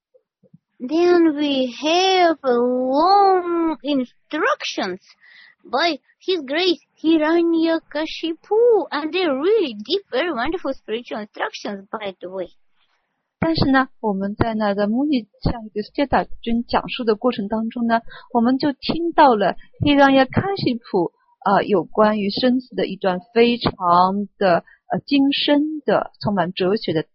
Then we have long instructions by His Grace Hiranyakashipu, and they're really deep, very wonderful spiritual instructions, by the way. 但是呢，我们在Narada Muni向Yudhishthira大军讲述的过程当中呢，我们就听到了Hiranyakashipu有关于生死的一段非常的精深的、充满哲学的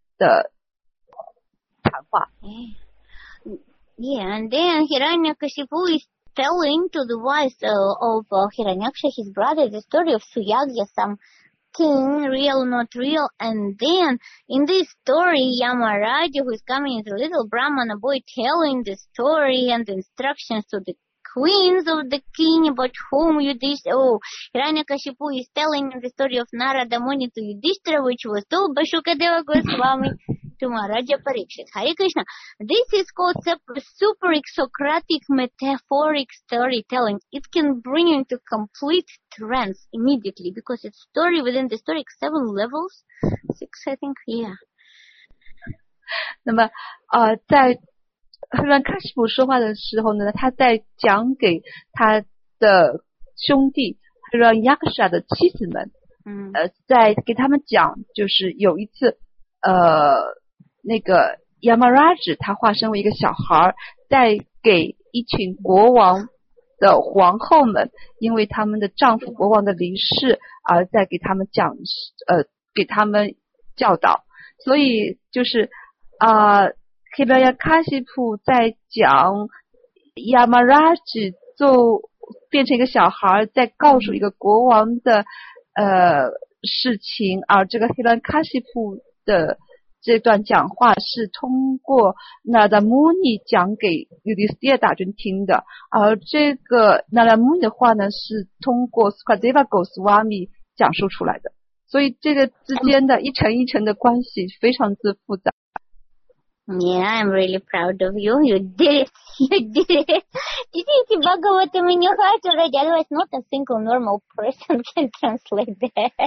谈话。 Yeah, and then Hiranyakashipu is telling to the wife of Hiranyaksha, his brother, the story of Suyagya, some king, real, not real. And then in this story, Yamaraja, who is coming as a little Brahmana boy, telling the story and the instructions to the queens of the king about whom Hiranyakashipu is telling the story of Narada Muni to Yudhishthira, which was told by Shukadeva Goswami to Maharaja Parikshit. Hare Krishna. This is called super Socratic metaphoric storytelling. It can bring you into complete trance immediately because it's story within the story, 7 levels, 6 I think, yeah. 那么在赫兰喀什普说话的时候呢，他在讲给他的兄弟赫兰雅克沙的妻子们，在给他们讲，就是有一次那个 Yamaraj 他化身为一个小孩，在给一群国王的皇后们，因为他们的丈夫国王的离世而在给他们讲给他们教导，所以就是赫拉喀什普在讲 Yamaraj 就变成一个小孩在告诉一个国王的事情，而这个赫拉喀什普的这段讲话是通过那达穆尼讲给尤迪斯蒂尔大军听的，而这个那达穆尼的话呢是通过 Sukadeva Goswami 讲述出来的，所以这个之间的一层一层的关系非常之复杂。 Yeah, I'm really proud of you. You did it. You did it. Читайте Бхагаватам in your heart already. Otherwise, not a single normal person can translate that.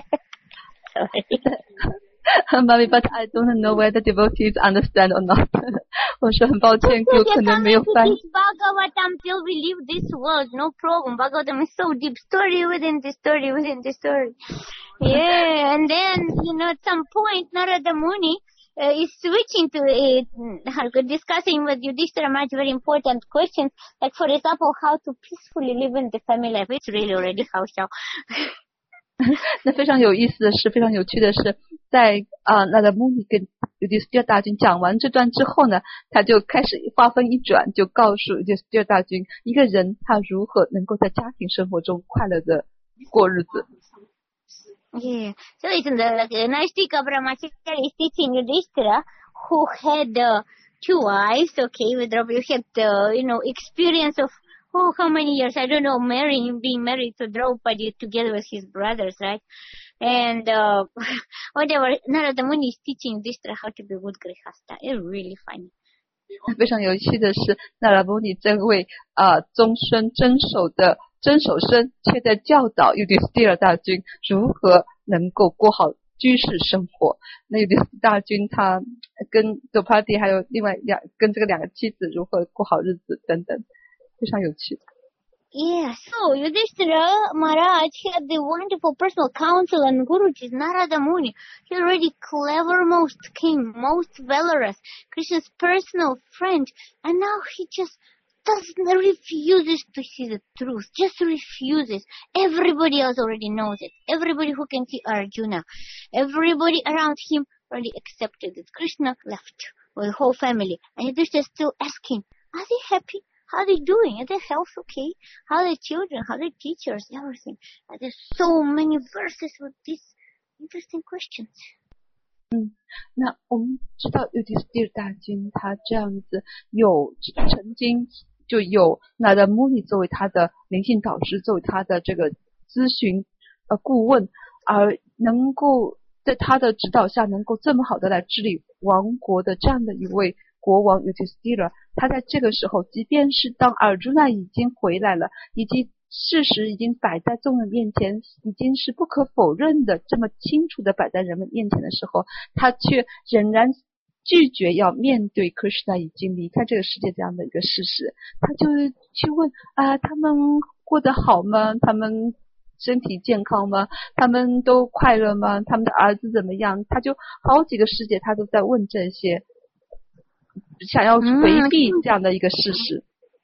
Sorry. Mommy, but I don't know whether devotees understand or not. 我说很抱歉，有可能没有翻译。 Bhagavatam till we leave this world, no problem. Bhagavatam is so deep, story within the story within the story. Yeah, and then, at some point, Narada Muni is switching to discussing with Yudhishthira much very important questions, like for example, how to peacefully live in the family life. It's really already how so. 那非常有意思的是，非常有趣的是，在那达穆尼跟尤迪斯蒂尔大军讲完这段之后呢，他就开始话锋一转，就告诉尤迪斯蒂尔大军，一个人他如何能够在家庭生活中快乐的过日子。 Yeah. So it's Nashtika Brahmacharya is teaching Yudhishthira, who had 2 wives, okay, with Draupadi, who had, experience of, how many years, I don't know, being married to Draupadi together with his brothers, right? And, whatever, Narada Muni is teaching Yudhishthira how to be good grihasta. It's really funny. 非常有趣的是，那达穆尼这位终身真守生，却在教导尤迪斯蒂尔大军如何能够过好居士生活。那尤迪斯蒂尔大军他跟多帕蒂还有另外跟这个2个妻子如何过好日子等等，非常有趣。 Yeah, so Yudhishthira Maharaj had the wonderful personal counsel and Guruji, Narada Muni. He already clevermost king, most valorous, Krishna's personal friend, and now he just refuses to see the truth, just refuses. Everybody else already knows it. Everybody who can see Arjuna, everybody around him already accepted it. Krishna left with the whole family, and Yudhishthira is still asking, are they happy? How are they doing? Are their health okay? How are their children? How are their teachers? Everything. And there's so many verses with these interesting questions. 那我们知道尤迪斯蒂尔大军他这样子曾经就有那达穆尼作为他的灵性导师，作为他的这个咨询顾问，而能够在他的指导下能够这么好的来治理王国的这样的一位国王尤迪斯蒂尔，他在这个时候，即便是当尔朱那已经回来了，以及事实已经摆在众人面前，已经是不可否认的这么清楚的摆在人们面前的时候，他却仍然拒绝要面对 Krishna 已经离开这个世界这样的一个事实。他就去问他们过得好吗？他们身体健康吗？他们都快乐吗？他们的儿子怎么样？他就好几个世界他都在问这些，想要回避这样的一个事实。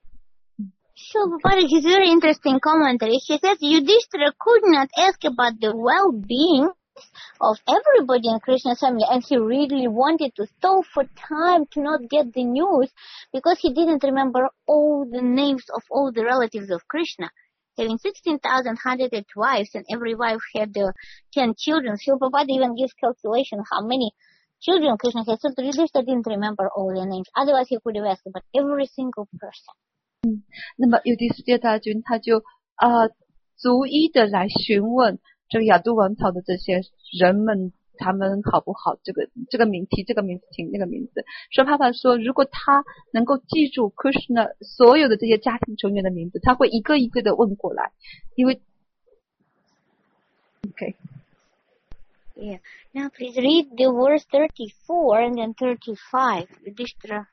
So, Prabhupada, his very interesting commentary, he says Yudhishthira could not ask about the well-being of everybody in Krishna's family, and he really wanted to stall for time to not get the news, because he didn't remember all the names of all the relatives of Krishna. Having 16,100 wives, and every wife had 10 children, so Prabhupada even gives calculation how many children Krishna had. So Yudhishthira didn't remember all their names. Otherwise, he could have asked about every single person. 那么尤迪斯蒂尔大军他就逐一的来询问这个亚度王朝的这些人们他们好不好，这个名提这个名字提那个名字。说爸爸说，如果他能够记住 Krishna 所有的这些家庭成员的名字，他会一个一个的问过来，因为 OK。 Yeah. Now please read the verse 34 and then 35. Yudhishthira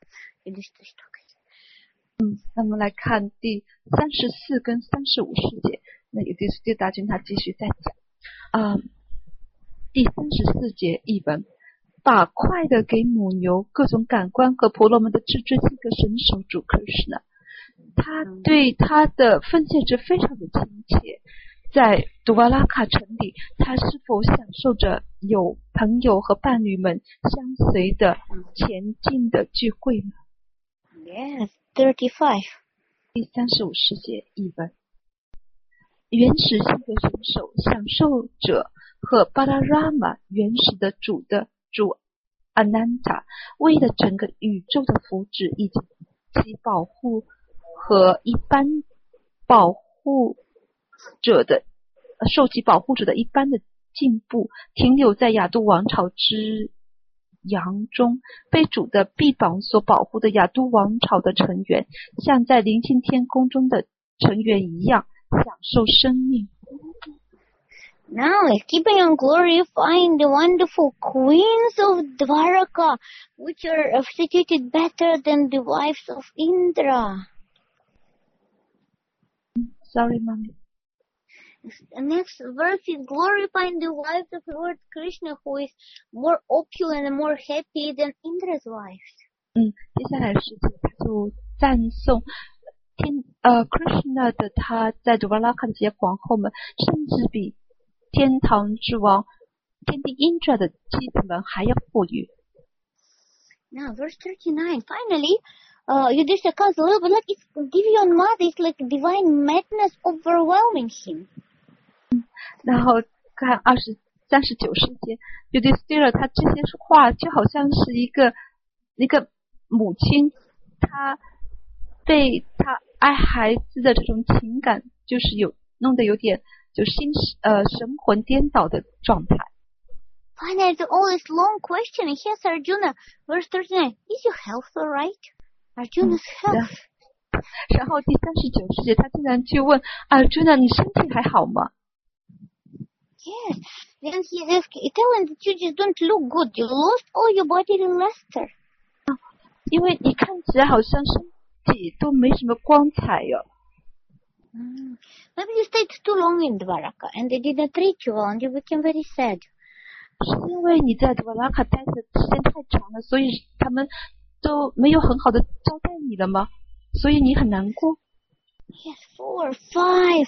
那么来看第34跟35世节，那有第大军他继续再讲第34节译文，把快的给母牛，各种感官和婆罗门的至尊性格神手主 Krishna， 他对他的分戒者非常的亲切。在杜瓦拉卡城里，他是否享受着有朋友和伴侣们相随的前进的聚会呢？ Yes, 35. 第35世节译文，原始性格神手享受者和巴拉拉玛原始的主阿南达，为了整个宇宙的福祉以及其保护和一般保护者的受其保护者的一般的进步，停留在亚都王朝之阳中，被主的臂膀所保护的亚都王朝的成员，像在灵性天宫中的成员一样享受生命。 Now it's keeping on glorifying the wonderful queens of Dwaraka, which are situated better than the wives of Indra. Sorry, mommy. The next verse is glorifying the wives of Lord Krishna, who is more opulent and more happy than Indra's wives. 接下来世节他就赞颂Krishna 的他在 Dwaraka 的这些皇后们，甚至比天堂之王天帝 Indra 的妻子们还要富裕。 Now, verse 39. Finally, Yudhishthira comes a little bit like it's Divyan Mad, it's like divine madness overwhelming him. 然后看39世节 Yudhishthira 他这些话就好像是一个母亲，她被她爱孩子的这种情感就是弄得有点就神魂颠倒的状态。 Finally, after all this long question, here's Arjuna, verse 39. Is your health all right? Arjuna's health. 然后第39世节他竟然去问 Arjuna， 你身体还好吗？ Yes. Then he tell him that you just don't look good. You lost all your bodily luster. 因为你看起来好像身体都没什么光彩哟。 Maybe you stayed too long in Dwaraka and they didn't treat you well and you became very sad. 是因为你在 Dwaraka 待的时间太长了，所以他们都没有很好的招待你了吗？所以你很难过。 Yes, 4, 5, 6,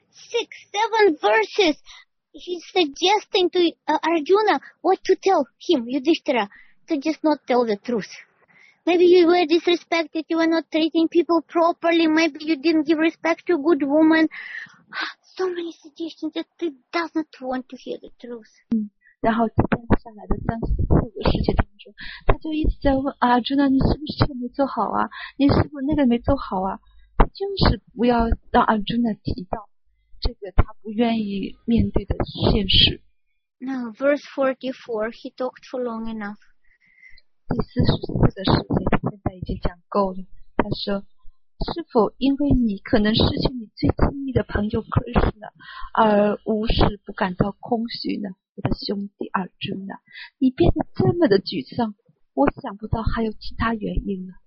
7 verses. He's suggesting to Arjuna what to tell him, Yudhishthira, to just not tell the truth. Maybe you were disrespected, you were not treating people properly, maybe you didn't give respect to a good woman. So many suggestions that he does not want to hear the truth. 然后接下来的34个世节当中，他就一直在问Arjuna，你是不是这个没做好啊？你是不是那个没做好啊？他就是不要让Arjuna提到这个他不愿意面对的现实。 Now, verse 44, he talked for long enough. 第44个世节他现在已经讲够了。他说，是否因为你可能失去你最亲密的朋友 Krishna 而无时不感到空虚呢？我的兄弟Arjuna，你变得这么的沮丧，我想不到还有其他原因了。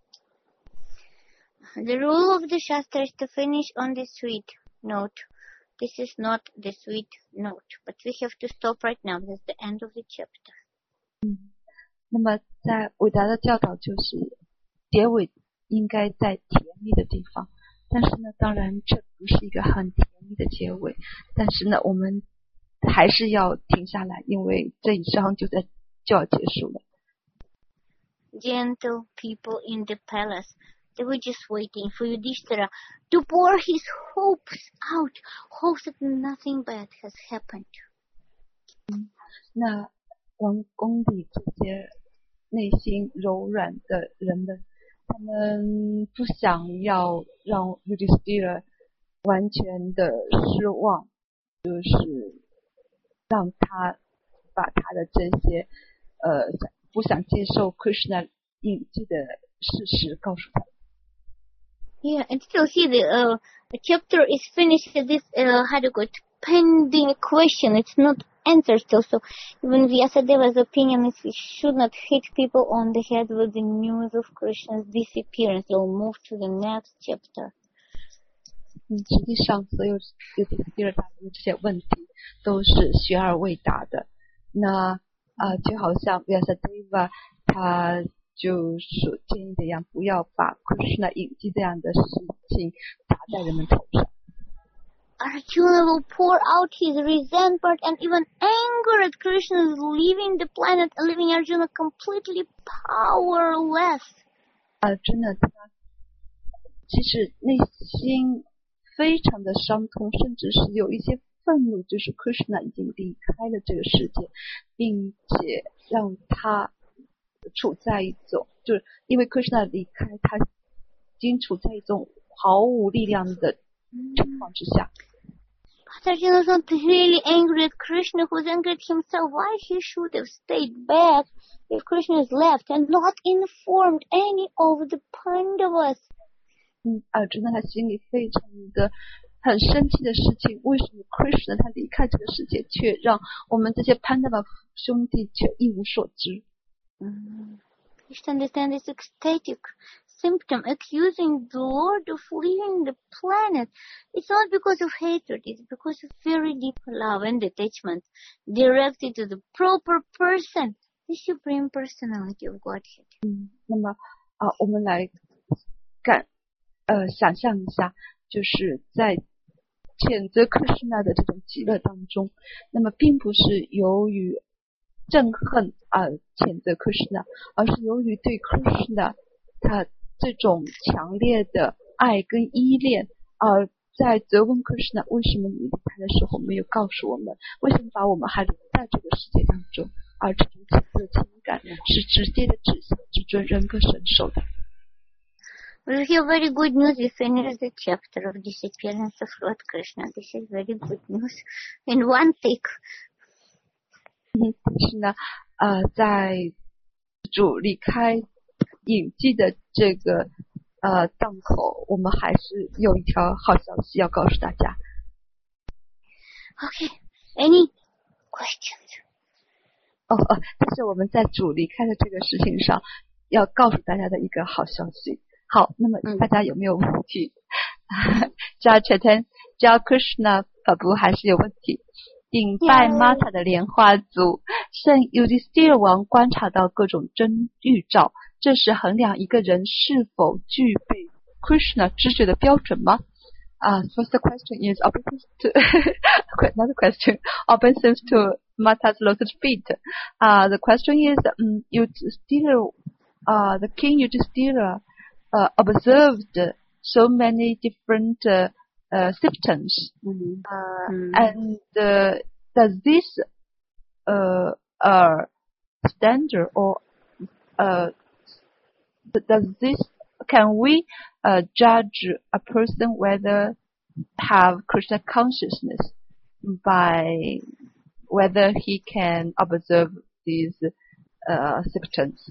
The rule of the Shastra is to finish on the sweet note. This is not the sweet note, but we have to stop right now. That's the end of the chapter. 那么在伟大的教导就是结尾应该在甜蜜的地方，但是呢，当然这不是一个很甜蜜的结尾，但是呢，我们还是要停下来，因为这一章就要结束了。 Gentle people in the palace, they were just waiting for Yudhishthira to pour his hopes out, hopes that nothing bad has happened. 那王宫里这些内心柔软的人们，他们不想要让 Yudhishthira 完全的失望，就是让他把他的这些不想接受 Krishna 印记的事实告诉他。 Yeah, and still see the chapter is finished at this pending question. It's not answered still. So even Vyasadeva's opinion is we should not hit people on the head with the news of Krishna's disappearance. We'll move to the next chapter. 实际上所有disappear的这些问题都是悬而未答的。那就好像 Vyasadeva 他就所建议的一样，不要把 Krishna 印记这样的事情砸在人们头上。 Arjuna will pour out his resentment and even anger at Krishna's leaving the planet, leaving Arjuna completely powerless. 真的，他其实内心非常的伤痛，甚至是有一些愤怒，就是 Krishna 已经离开了这个世界，并且让他处在一种，就是因为 Krishna 离开，他已经处在一种毫无力量的情况之下。 But Arjuna was not really angry at Krishna, who was angry at himself. Why he should have stayed back if Krishna is left and not informed any of the Pandavas? 真的他心里非常的很生气的事情，为什么 Krishna 他离开这个世界，却让我们这些 Pandava 兄弟却一无所知。 Krishna understand this ecstatic symptom, accusing the Lord of leaving the planet. It's not because of hatred, it's because of very deep love and attachment directed to the proper person, the supreme personality of Godhead. 那么我们来想象一下，就是在谴责 Krishna 的这种极乐当中，那么并不是由于憎恨谴责 Krishna， 而是由于对 Krishna 他这种强烈的爱跟依恋，而在责问 Krishna 为什么你离开的时候没有告诉我们，为什么把我们还留在这个世界当中，而这种谴责情感是直接的指向至尊人格神授的。 We have very good news. We finished the chapter of disappearance of Lord Krishna. This is very good news in one take. 但是呢，在主离开隐迹的这个档口，我们还是有一条好消息要告诉大家。 Okay, any questions? 这是我们在主离开的这个事情上要告诉大家的一个好消息。好，那么大家有没有问题？叫 Krishna Prabhu 还是有问题？顶拜 Mata 的莲花族，圣 Yudhisthira 王观察到各种真预兆，这是衡量一个人是否具备 Krishna 知觉的标准吗？First question is obeisance to another question. Obeisance to Mata's lotus feet. The question is, Yudhisthira, the king Yudhisthira observed so many different symptoms, and does this standard or does this, can we judge a person whether have Krishna consciousness by whether he can observe these symptoms?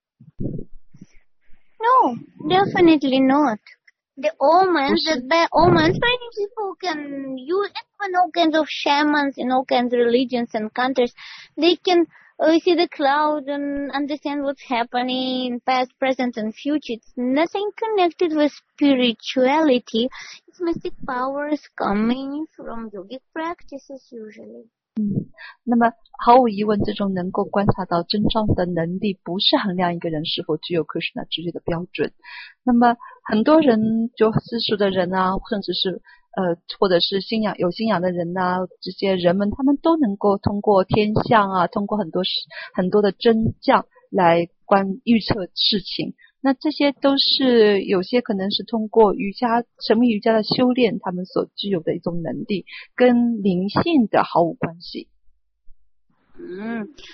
No, definitely not. The omens, many people can use, even all kinds of shamans in all kinds of religions and countries. They can see the cloud and understand what's happening in past, present, and future. It's nothing connected with spirituality. It's mystic powers coming from yogic practices usually. 那么毫无疑问，这种能够观察到真相的能力不是衡量一个人是否具有 Krishna 知觉的标准。那么很多人，就世俗的人啊，甚至是或者是有信仰的人啊，这些人们他们都能够通过天象啊，通过很多的真相来预测事情。那这些都是有些可能是通过神秘瑜伽的修炼，他们所具有的一种能力，跟灵性的毫无关系。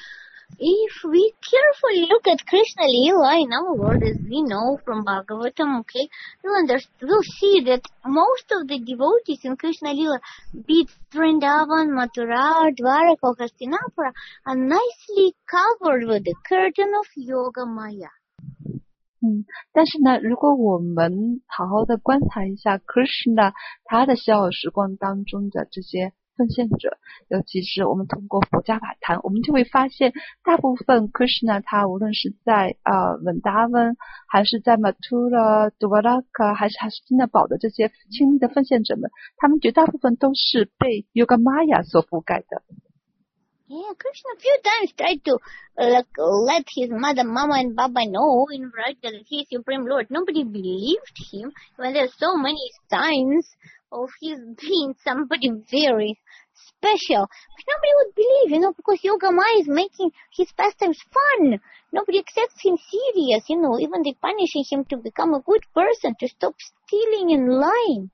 if we carefully look at Krishna Leela in our world, as we know from Bhagavatam, okay, we'll see that most of the devotees in Krishna Leela, be it Vrindavan, Mathura, Dwaraka, or Hastinapura, are nicely covered with the curtain of Yoga Maya. 但是呢，如果我们好好的观察一下 Krishna 他的逍遥时光当中的这些奉献者，尤其是我们通过佛家法坛，我们就会发现大部分 Krishna 他无论是在Vrindavan 还是在 Mathura、Dwaraka 还是Hastina堡的这些亲密的奉献者们，他们绝大部分都是被 Yoga Maya 所覆盖的。 Yeah, Krishna a few times tried to let his mother, Mama and Baba know in Vraj that he is Supreme Lord. Nobody believed him when there are so many signs of his being somebody very special. But nobody would believe, because Yoga Maya is making his pastimes fun. Nobody accepts him serious, even they punishing him to become a good person, to stop stealing and lying.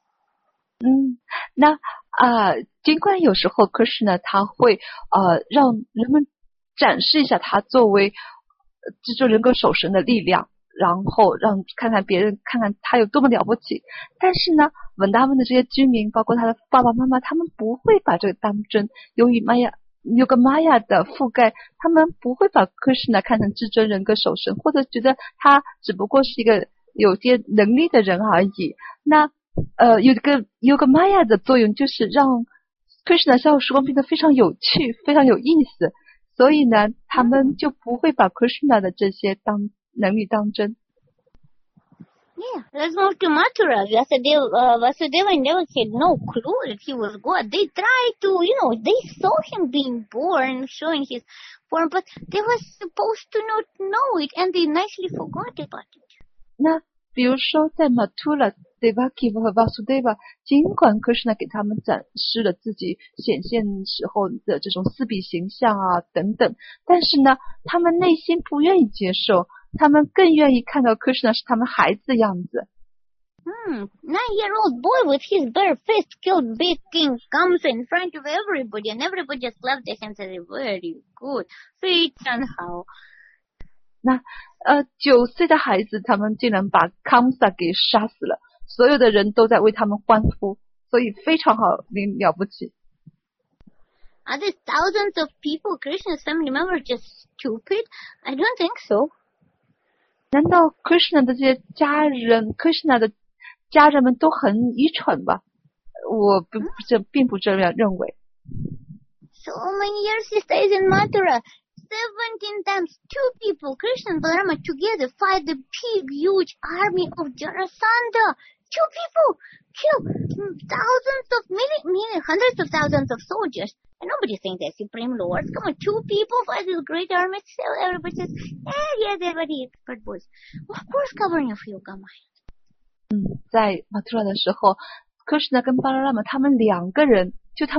那尽管有时候Krishna他会让人们展示一下他作为制作人格守神的力量，然后让别人看看他有多么了不起，但是呢Vrindavan的这些居民，包括他的爸爸妈妈，他们不会把这个当真。由于Yoga Maya的覆盖，他们不会把Krishna看成至尊人格守神，或者觉得他只不过是一个有些能力的人而已。那有一个 Yoga Maya 的作用，就是让 Krishna 逍遥时光变得非常有趣，非常有意思，所以呢他们就不会把 Krishna 的这些能力当真。 Yeah, let's move to Mathura. Vasudeva and Devaki had no clue that he was God. They tried to, they saw him being born, showing his form, but they were supposed to not know it, and they nicely forgot about it. 那比如说在 Mathura Devaki 和 Vasudeva， 尽管 Krishna 给他们展示了自己显现时候的这种四臂形象啊等等，但是呢他们内心不愿意接受，他们更愿意看到 Krishna 是他们孩子的样子。 9-year-old boy with his bare fist killed big king comes in front of everybody, and everybody just left their hands and said, very good, 非常好。 那9岁的孩子，他们竟然把 Kamsa 给杀死了，所有的人都在为他们欢呼，所以非常好，了不起。 Are there thousands of people, Krishna's family members, just stupid? I don't think so. 难道 Krishna 的这些Krishna 的家人们都很愚蠢吧？我并不这样认为。 So many years he stays in Mathura. 17 times 2 people, Krishna and Balarama together fight the big, huge army of Jarasandha. 2 people kill thousands of hundreds of thousands of soldiers. And nobody thinks they're supreme lords. Come on, 2 people fight this great army. So everybody says, yes, everybody expert boys. Of course, covering of Yoga Maya. 在 Mathura 的时候 Krishna 跟 Balarama 他们两个人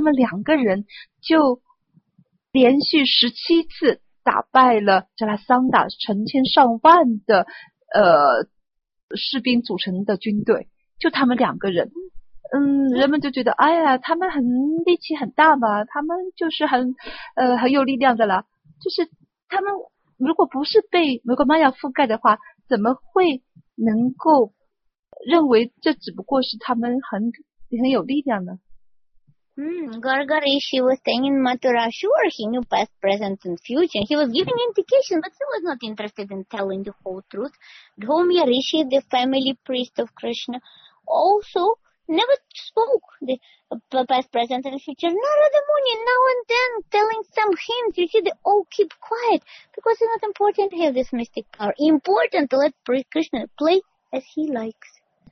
就连续17次打败了Jarasandha成千上万的士兵组成的军队，就他们两个人。人们就觉得哎呀他们力气很大嘛，他们就是很有力量的了，就是他们如果不是被Yoga Maya覆盖的话，怎么会能够认为这只不过是他们很有力量呢 Garga Rishi was staying in Mathura. Sure, he knew past, present, and future. He was giving indication, but he was not interested in telling the whole truth. Dhoumya Rishi, the family priest of Krishna, also never spoke the past, present, and future. Narada Muni, now and then, telling some hints. You see, they all keep quiet, because it's not important to have this mystic power. Important to let Krishna play as he likes.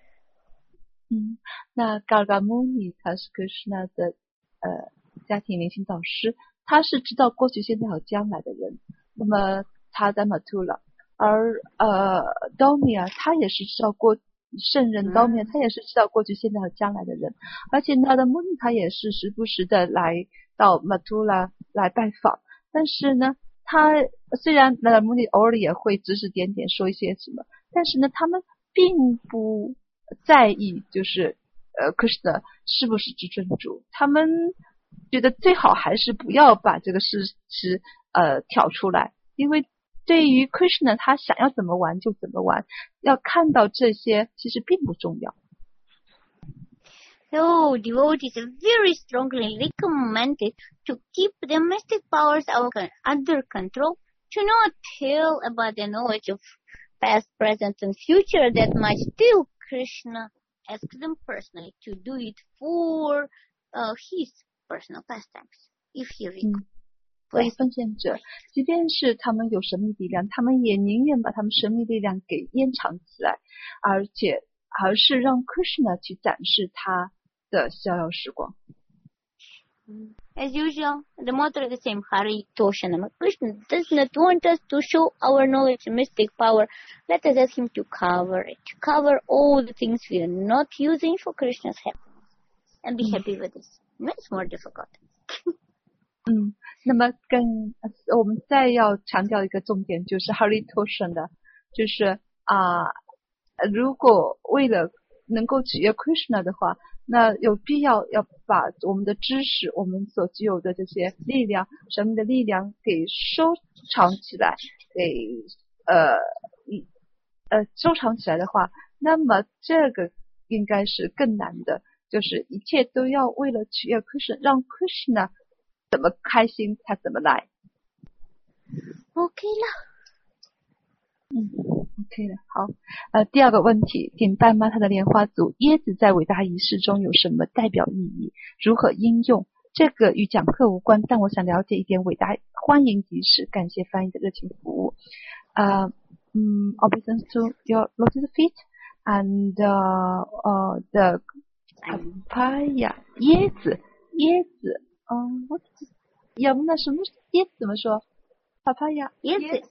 那 Garga Muni 他是 Krishna 的家庭灵性导师，他是知道过去现在和将来的人，那么他在 Mathura， 而Dhoumya 他也是知道圣人Dhoumya他也是知道过去现在和将来的人，而且 Narada Muni 他也是时不时的来到 Mathura 来拜访，但是呢他虽然 Narada Muni 偶尔也会指指点点说一些什么，但是呢他们并不在意就是Krishna 是不是至尊主，他们觉得最好还是不要把这个事实挑出来，因为对于 Krishna 他想要怎么玩就怎么玩，要看到这些其实并不重要。 So devotees are very strongly recommended to keep the mystic powers under control, to not tell about the knowledge of past, present, and future that much till Krishna asks them personally to do it for his personal pastimes, if he requests. 所以奉献者即便是他们有神秘力量，他们也宁愿把他们神秘力量给掩藏起来，而是让 Krishna 去展示他的逍遥时光。 As usual, the motto is the same, Hari Toshanam. Krishna does not want us to show our knowledge and mystic power. Let us ask him to cover it, to cover all the things we are not using for Krishna's happiness, and be happy with this. It's more difficult. 那么我们再要强调一个重点，就是 Hari Toshanam， 就是如果为了能够取悦 Krishna 的话，那有必要把我们的知识，我们所具有的这些力量，神秘的力量给收藏起来，收藏起来的话，那么这个应该是更难的，就是一切都要为了取悦 Krishna， 让 Krishna 怎么开心他怎么来。 OK 了。 OK 的，好。第二个问题，顶拜玛他的莲花组椰子在伟大仪式中有什么代表意义？如何应用？这个与讲课无关，但我想了解一点伟大欢迎仪式。感谢翻译的热情服务。Obeisance to your lotus feet and the papaya 椰子，要不那什么椰子怎么说 ？papaya 椰子。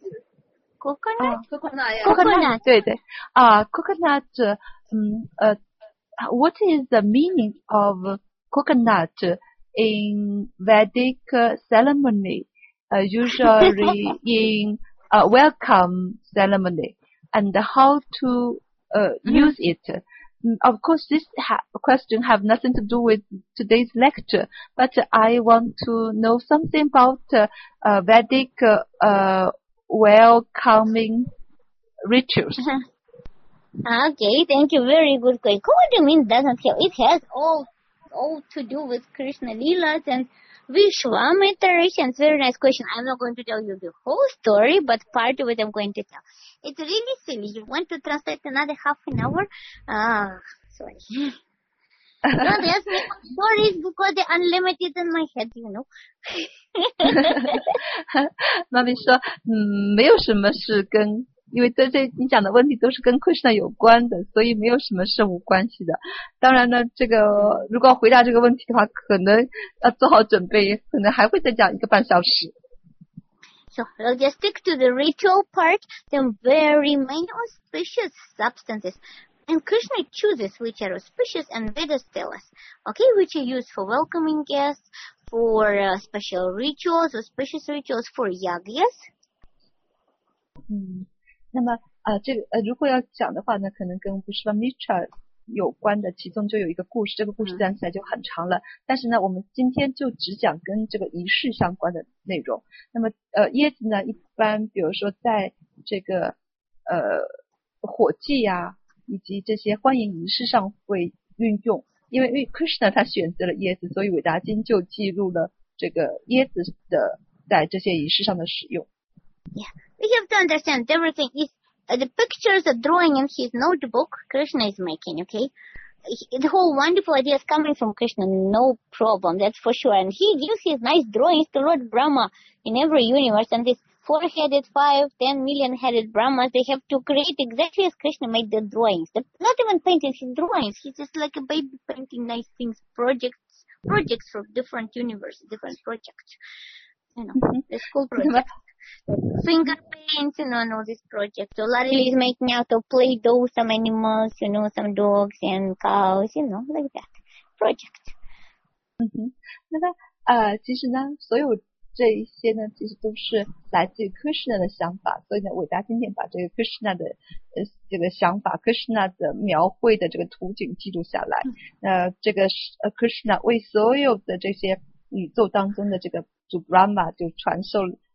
Coconut 对对coconut what is the meaning of coconut in Vedic ceremony, usually in welcome ceremony, and how to use it? Of course, this question have nothing to do with today's lecture, but I want to know something about Vedic welcoming rituals. Okay, thank you. Very good question. What do you mean doesn't have? It has all to do with Krishna Leelas and Vishwamitra. It's very nice question. I'm not going to tell you the whole story, but part of it I'm going to tell. It's really silly. You want to translate another half an hour? Sorry. Don't ask me stories because they're unlimited in my head, you know. 妈咪说，没有什么是跟，因为这你讲的问题都是跟 Krishna 有关的，所以没有什么是无关系的。当然呢，这个如果要回答这个问题的话，可能要做好准备，可能还会再讲1个半小时。 So we'll just stick to the ritual part, the very main auspicious substances. And Krishna chooses which are auspicious and Vedas tell us, okay, which are used for welcoming guests, for special rituals, auspicious rituals, for yagyas. 那么这个如果要讲的话呢，可能跟 Vishwamitra 有关的，其中就有一个故事，这个故事讲起来就很长了。但是呢，我们今天就只讲跟这个仪式相关的内容。那么椰子呢，一般比如说在这个火祭啊，以及这些欢迎仪式上会运用，因为 Krishna 他选择了椰子，所以伟达经就记录了这个椰子的在这些仪式上的使用。 Yeah, we have to understand everything is the pictures, the drawing in his notebook Krishna is making, okay? The whole wonderful idea is coming from Krishna, no problem, that's for sure. And he gives his nice drawings to Lord Brahma in every universe, and this 4-headed, 5, 10 million-headed Brahmas, they have to create exactly as Krishna made the drawings. They're not even painting his drawings. He's just like a baby painting nice things, projects from different universes, different projects. You know, the school projects. Finger paints, you know, and all these projects. So Larry is making out of Play-Doh some animals, you know, some dogs and cows, you know, like that. Projects. 那么其实呢，所有这一些呢，其实都是来自于 Krishna 的想法，所以呢，伟达今天把这个 Krishna 的这个想法 ，Krishna 的描绘的这个图景记录下来。这个Krishna 为所有的这些宇宙当中的这个主 Brahma 就传授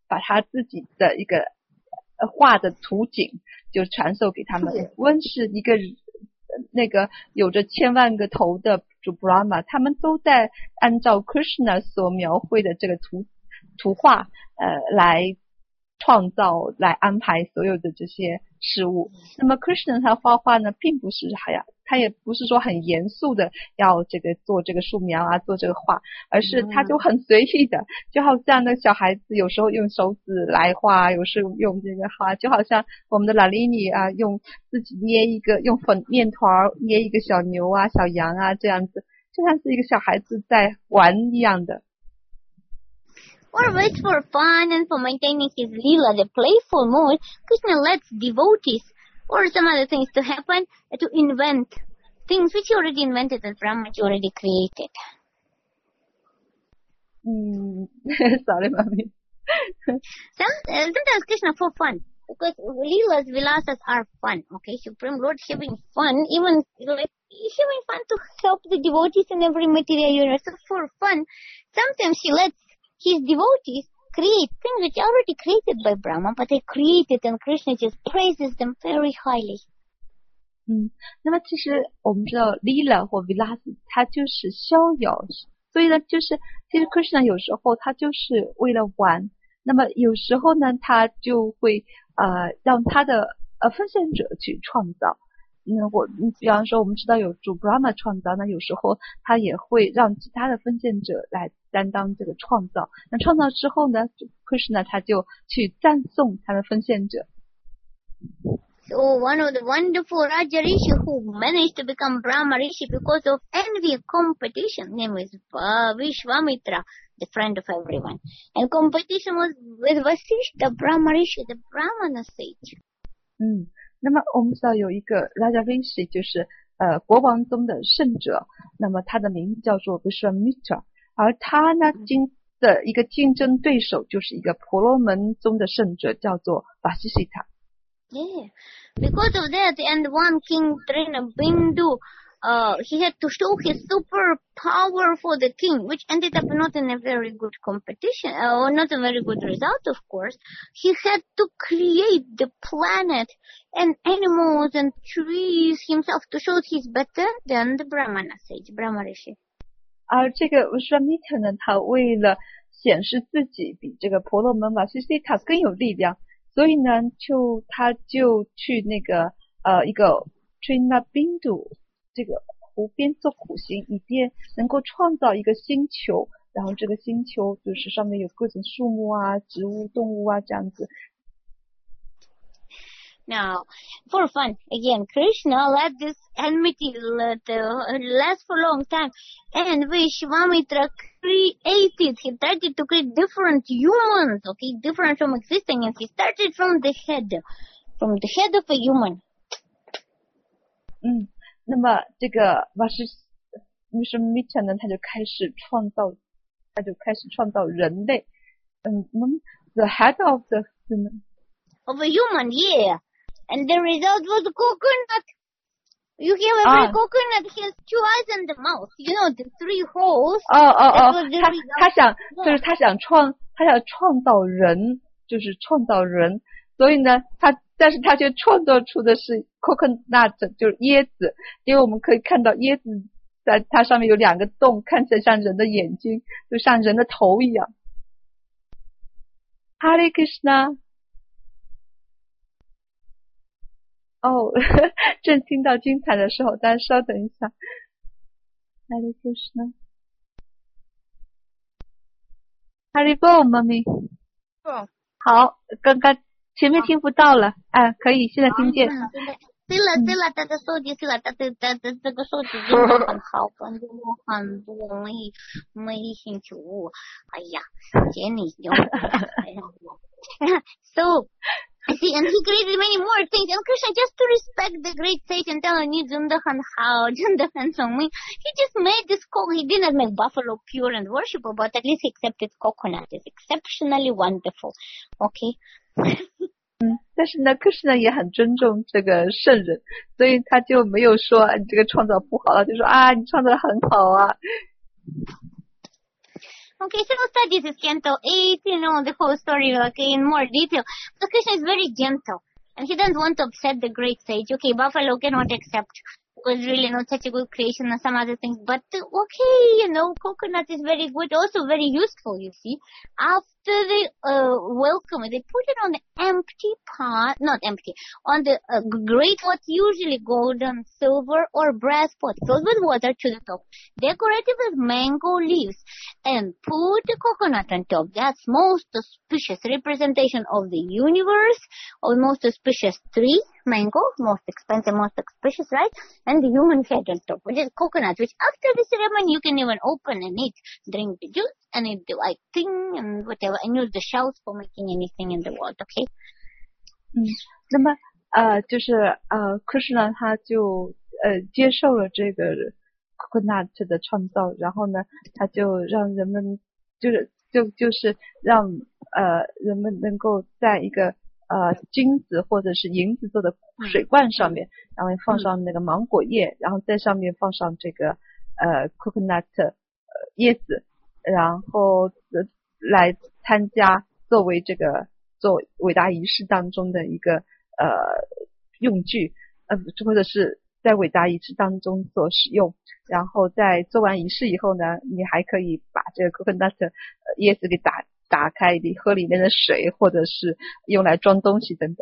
把他自己的一个画的图景就传授给他们。温是一个那个有着千万个头的主 Brahma， 他们都在按照 Krishna 所描绘的这个图画来创造来安排所有的这些事物。那么 Krishna 他画画呢并不是他也不是说很严肃的要这个做这个素描啊做这个画，而是他就很随意的，就好像那小孩子有时候用手指来画，有时候用这个画，就好像我们的拉丽妮啊用自己用面团捏一个小牛啊小羊啊这样子，就像是一个小孩子在玩一样的。 Or waits for fun and for maintaining his lila, the playful mood, Krishna lets devotees or some other things to happen, to invent things which he already invented and Brahma already created. Sorry, mommy. Sometimes Krishna for fun, because Leelas, Vilasas are fun, okay? Supreme Lord having fun, even like he's having fun to help the devotees in every material universe. So for fun, sometimes he lets his devotees create things which are already created by Brahma, but they created and Krishna just praises them very highly. 那么其实我们知道 Lila 或 Vilas 它就是逍遥，所以呢就是其实 Krishna 有时候他就是为了玩，那么有时候呢他就会让他的分献者去创造。比方说我们知道有主 Brahma 创造，那有时候他也会让其他的分献者来担当这个创造。那创造之后呢 Krishna 他就去赞颂他的分献者。 So one of the wonderful Raja Rishi who managed to become Brahma Rishi because of envy competition, name is Vishwamitra, the friend of everyone. And competition was with Vasishta, Brahma Rishi, the Brahmana sage. 那么我们知道有一个 Raja Rishi 就是国王中的圣者，那么他的名字叫做 Vishwamitra， 而他呢的一个竞争对手就是一个婆罗门中的圣者叫做 Vasishta。 Yeah, because of that, and one king Trinabindu, he had to show his super power for the king, which ended up not in a very good competition, or not a very good result, of course. He had to create the planet and animals and trees himself to show he's better than the Brahmana sage, Brahma Rishi. 而这个 Vishwamitra 呢，他为了显示自己比这个婆罗门 Vasishta 更有力量，所以呢他就去那个一个 Trinabindu 这个湖边做苦行，以便能够创造一个星球，然后这个星球就是上面有各种树木啊植物动物啊这样子。 Now, for fun, again, Krishna let this enmity last for a long time, and Vishwamitra created, he started to create different humans, okay, different from existing, and he started from the head of a human. 那么这个 Vishwamitra 呢，他就开始创造人类。The head of the human. Of a human, yeah. And the result was a coconut. You have every coconut has 2 eyes and the mouth. You know, the 3 holes. 他想创造人，就是创造人。所以呢，但是他却创造出的是 coconut， 就是椰子。因为我们可以看到椰子在它上面有2个洞，看起来像人的眼睛，就像人的头一样。Hare Krishna。正听到精彩的时候，大家稍等一下。Hare Krishna。Haribol， 妈咪。好，刚刚前面听不到了，可以，现在听见。 Sila 他的手机，Sila 他的这个手机真的很好，帮助我很多，没兴趣。哎呀，姐你用。So. See, and he created many more things, and Krishna, just to respect the great sage and tell him, he just made this he didn't make buffalo pure and worshipable, but at least he accepted coconut. It's exceptionally wonderful. Okay? 但是呢 Krishna 也很尊重这个圣人，所以他就没有说你这个创造不好了，就说你创造得很好啊。 Okay, so we'll study this Canto 8, the whole story, okay, in more detail. But Krishna is very gentle, and he doesn't want to upset the great sage. Okay, buffalo cannot accept, because really not such a good creation and some other things. But, okay, coconut is very good, also very useful, you see. After they welcome it, they put it on the empty pot, not empty, on the great what's usually golden, silver, or brass pot, filled with water to the top, decorated with mango leaves, and put the coconut on top. That's most auspicious representation of the universe, or most auspicious tree, mango, most expensive, most auspicious, right? And the human head on top, which is coconut, which after the ceremony you can even open and eat, drink the juice, and eat the white thing, and whatever, and use the shells for making anything in the world, okay? 那么就是Krishna 他就接受了这个 coconut 的创造，然后呢，他就让人们就是让人们能够在一个金子或者是银子做的水罐上面，然后放上那个芒果叶，然后在上面放上这个coconut 椰子，然后来参加作为伟大仪式当中的一个用具，或者是在伟大仪式当中所使用。然后在做完仪式以后呢，你还可以把这个 coconut 椰子给打开，你喝里面的水，或者是用来装东西等等。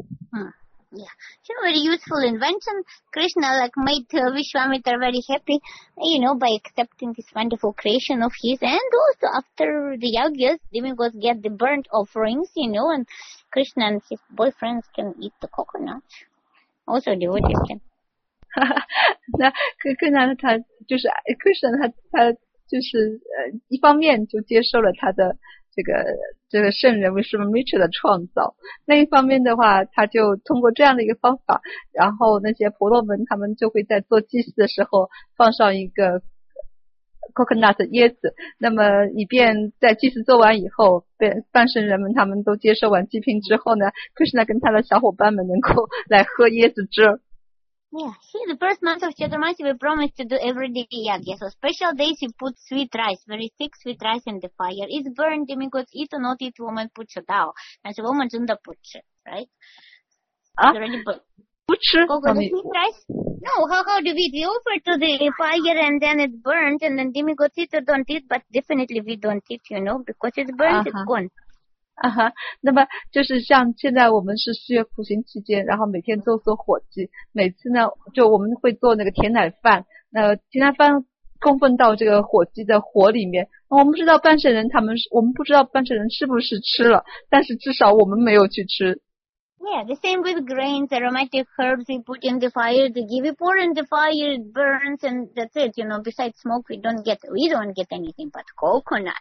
Yeah, it's a very useful invention. Krishna made Vishwamitra very happy, by accepting this wonderful creation of his. And also after the yajnas, demigods get the burnt offerings, and Krishna and his boyfriends can eat the coconut. Also devotees can. 那Krishna 他就是Krishna 他就是一方面就接受了他的这个圣人Vishwamitra的创造，另一方面的话，他就通过这样的一个方法，然后那些婆罗门他们就会在做祭祀的时候放上一个 coconut 椰子，那么以便在祭祀做完以后，半圣人们他们都接受完祭品之后呢 ，Krishna 跟他的小伙伴们能够来喝椰子汁。 Yeah, see, the first month of Chaturmasi we promised to do everyday yajna. So special days you put sweet rice, very thick sweet rice in the fire. It's burned, demigods eat or not eat, woman puts it out. And so woman shouldn't put it, right? Already burnt. 不吃 sweet rice? No, how do we offer to the fire and then it's burnt and then demigods eat or don't eat, but definitely we don't eat, because it's burnt, it's gone. 那么就是像现在我们是4月苦行期间，然后每天都做火鸡，每次呢就我们会做那个甜奶饭，甜奶饭供奉到这个火鸡的火里面，我们不知道半圣人我们不知道半圣人是不是吃了，但是至少我们没有去吃。 Yeah, the same with grains, aromatic herbs we put in the fire, we pour in the fire, it burns, and that's it, besides smoke we don't get anything but coconut.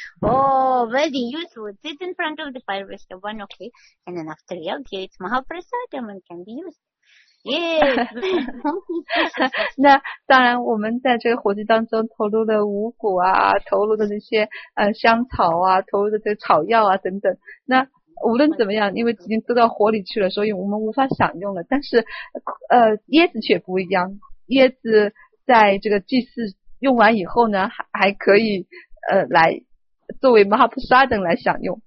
Oh, very useful. It sits in front of the fire, one, okay, and then after yajna, it's Mahaprasadam and can be used. Yes. 那当然我们在这个火鸡当中投入了五谷啊，投入的那些香草啊，投入的这个草药啊等等，那无论怎么样，因为已经丢到火里去了，所以我们无法享用了。但是椰子却不一样，椰子在这个祭祀用完以后呢，还可以来作为 Mahaprasadam 来享用。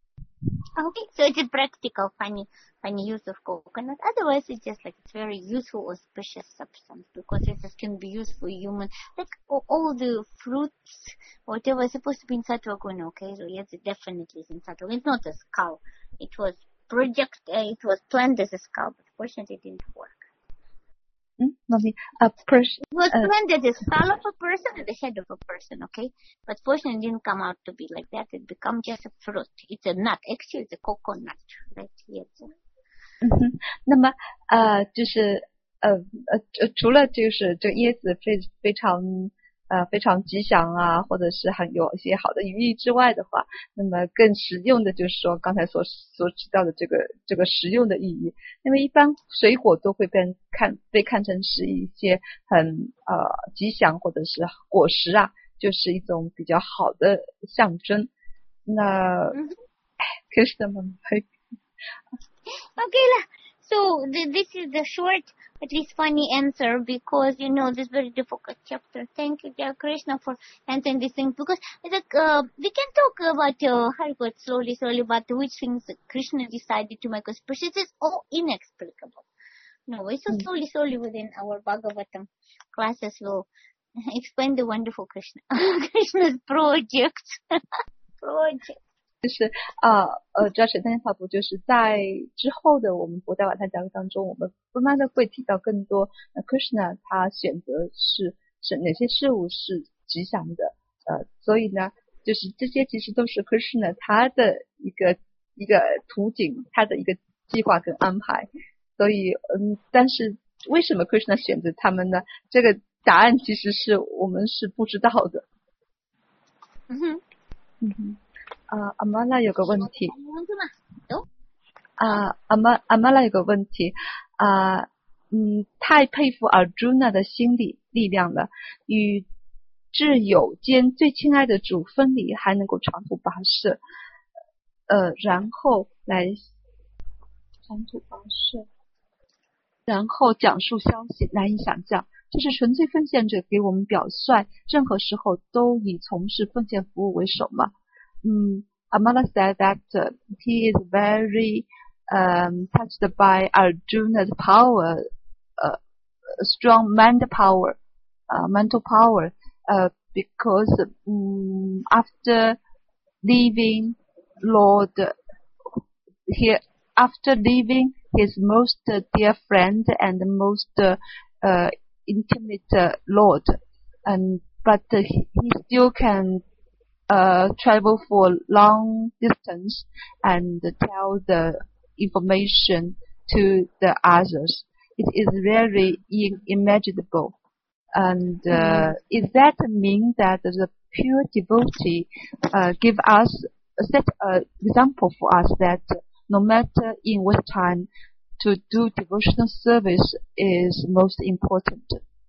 Okay, so it's a practical, funny use of coconut. Otherwise, it's just it's very useful, auspicious substance because it can be used for human. Like all the fruits, whatever is supposed to be in Sattva Guna. Okay, so yes, it definitely is in Sattva Guna. It's not a skull. It was planned as a skull, but fortunately it didn't work. Mommy, it was planned as a skull of a person and the head of a person, okay? But fortunately it didn't come out to be like that. It became just a fruit. It's a nut. Actually, it's a coconut, right? Yes. 那么就是除了就是这个椰子非常吉祥啊，或者是有一些好的寓意之外的话，那么更实用的就是说刚才所提到的这个实用的意义。因为一般水果都会被看成是一些很吉祥或者是果实啊，就是一种比较好的象征。那Krishna 们Okay, So this is the short, at least funny answer, because this very difficult chapter. Thank you, dear Krishna, for answering these things, because we can talk about Harikot slowly, about which things Krishna decided to make us pursue. It's all inexplicable. No, it's so slowly within our Bhagavatam classes will explain the wonderful Krishna. Krishna's project. 就是主要是丹尼法布就是在之后的我们佛教瓦坛讲当中，我们慢慢的会提到更多Krishna 他选择是哪些事物是吉祥的，所以呢，就是这些其实都是 Krishna 他的一个图景，他的一个计划跟安排。所以但是为什么 Krishna 选择他们呢？这个答案其实是我们是不知道的。阿玛拉有个问题。阿玛拉有个问题。太佩服 Arjuna 的心理力量了，与挚友兼最亲爱的主分离，还能够长途跋涉，然后讲述消息，难以想象。这是纯粹奉献者给我们表率，任何时候都以从事奉献服务为首嘛。Amala said that he is very touched by Arjuna's power, strong mental power, because after leaving his most dear friend and most intimate Lord, but he still can travel for long distance and tell the information to the others. It is really unimaginable. And is that mean that the pure devotee set an example for us that no matter in what time to do devotional service is most important?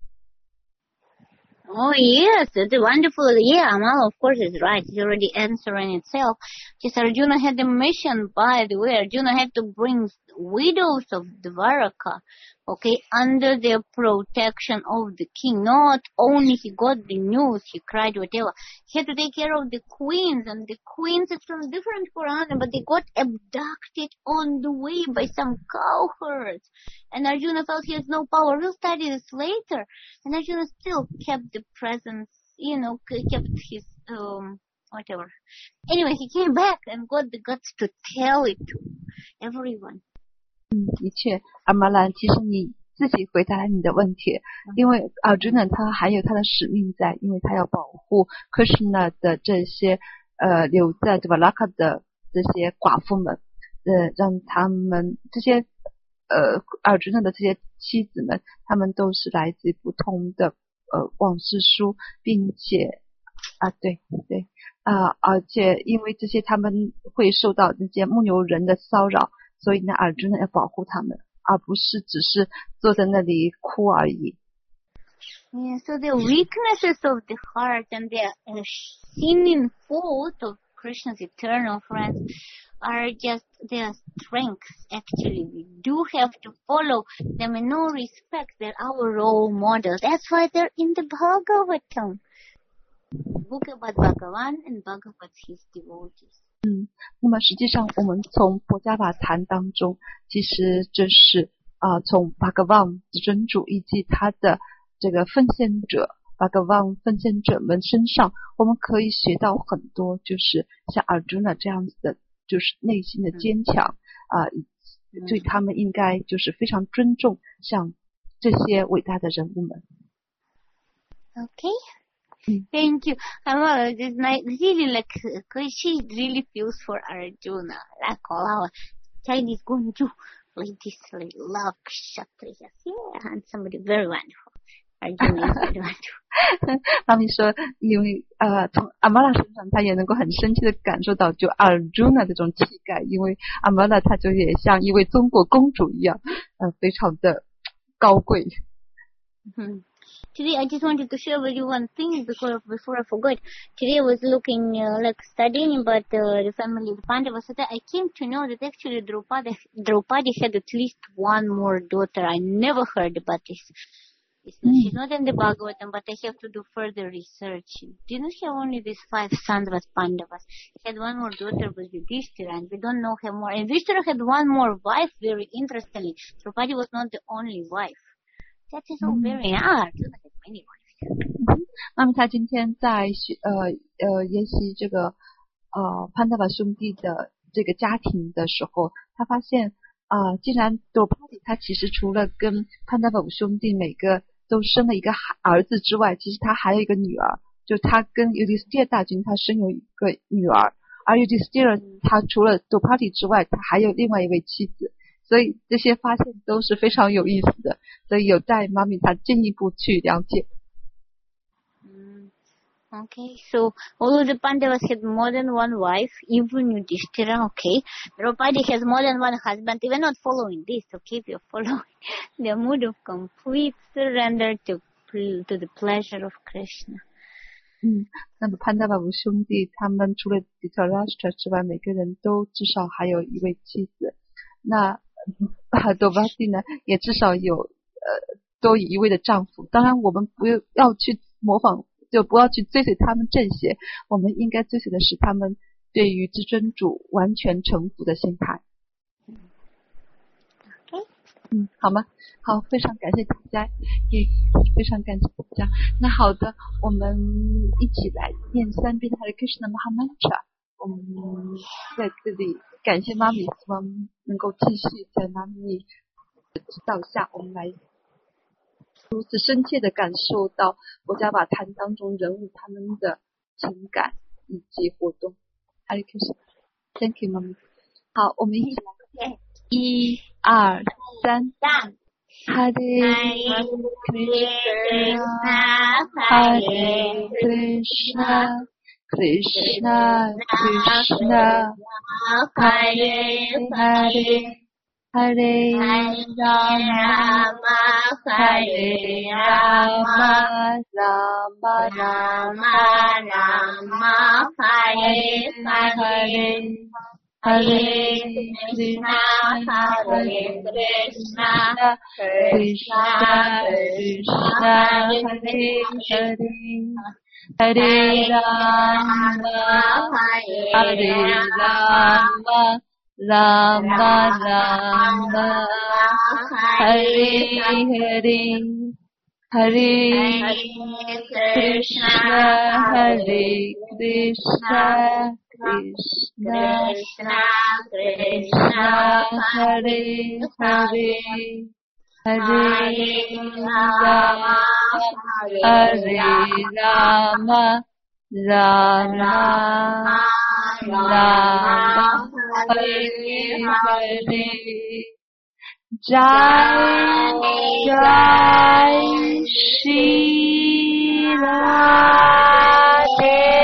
Oh, yes, it's wonderful. Yeah, Amal, of course, is right. It's already answering itself. Just Arjuna had a mission, by the way. Arjuna had to bring widows of Dwaraka, under the protection of the king. Not only he got the news, he cried, whatever. He had to take care of the queens, and the queens, it's from different Purana, but they got abducted on the way by some cowherds. And Arjuna felt he has no power. We'll study this later. And Arjuna still kept the presence, kept his, whatever. Anyway, he came back and got the guts to tell it to everyone. 的确，阿玛兰，其实你自己回答了你的问题，因为Arjuna他还有他的使命在，因为他要保护 Krishna 的这些留在 Dwaraka 的这些寡妇们，让他们这些Arjuna 的这些妻子们，他们都是来自不同的往世书，并且而且因为这些他们会受到这些牧牛人的骚扰，所以呢Arjuna要保护他们，而不是只是坐在那里哭而已。 Yeah, so the weaknesses of the heart and the seeming fault of Krishna's eternal friends are just their strengths. Actually, we do have to follow them in no respect. They're our role models. That's why they're in the Bhagavatam. Book about Bhagavan and Bhagavat his devotees. 那么实际上我们从佛家法坛当中，其实这是从 Bhagavan 尊主以及他的这个奉献者 Bhagavan 奉献者们身上，我们可以学到很多，就是像 Arjuna 这样子的，就是内心的坚强对他们应该就是非常尊重，像这些伟大的人物们。 Thank you. Amala, it's nice. Really, she really feels for Arjuna, like all our Chinese going to like this, love Kshatriyas. Yeah, and somebody very wonderful. Arjuna is very wonderful. 他们说，因为从阿玛拉身上，他也能够很深切的感受到就 Arjuna 这种气概，因为阿玛拉他就也像一位中国公主一样，非常的高贵。 Today I just wanted to share with you one thing before I forgot. Today I was looking, studying about the family of Pandavas. So I came to know that actually Draupadi had at least one more daughter. I never heard about this. She's not in the Bhagavatam, but I have to do further research. Didn't have only these 5 sons with Pandavas. He had one more daughter with Yudhishthira, and we don't know her more. And Yudhishthira had one more wife, very interestingly. Draupadi was not the only wife. That is all very odd. Many wives. 那么他今天在研习这个潘达瓦兄弟的这个家庭的时候，他发现既然Draupadi他其实除了跟潘达瓦兄弟每个都生了一个儿子之外，其实他还有一个女儿，就他跟Yudhishthira大军他生有一个女儿，而Yudhishthira他除了Draupadi之外，他还有另外一位妻子，所以这些发现都是非常有意思的，所以有待妈咪他进一步去了解。 Okay, so although the Pandavas had more than one wife, even Yudhishthira, okay, Draupadi has more than one husband. We're not following this, okay? We're following the mood of complete surrender to the pleasure of Krishna. 那么潘达瓦兄弟他们除了Dhritarashtra之外，每个人都至少还有一位妻子。那Draupadi呢，也至少有多一位的丈夫。当然，我们不要去模仿。就不要去追随他们这些，我们应该追随的是他们对于至尊主完全臣服的心态。好吗？好，非常感谢大家，也非常感谢大家。那好的，我们一起来念3遍的 Hare Krishna Maha Mantra。我们在这里感谢妈咪，希望能够继续在妈咪的指导下，我们来如此深切的感受到博伽瓦坛当中人物他们的情感以及活动。Hare Krishna Thank you, 妈咪。好，我们一起来1、2、3。Hare Krishna Hare Krishna Krishna Krishna Hare Hare Hare Rama Hare Rama Rama Rama Hare Hare Hare Krishna Hare Krishna Krishna Krishna Hare Hare Hare Rama Hare Rama Rama Rama Hare Hare Hare Krishna Hare Krishna Krishna Krishna Hare Hare Hare Rama Hare Rama Rama Rama Hare Hare Jai Jai Shri Radhe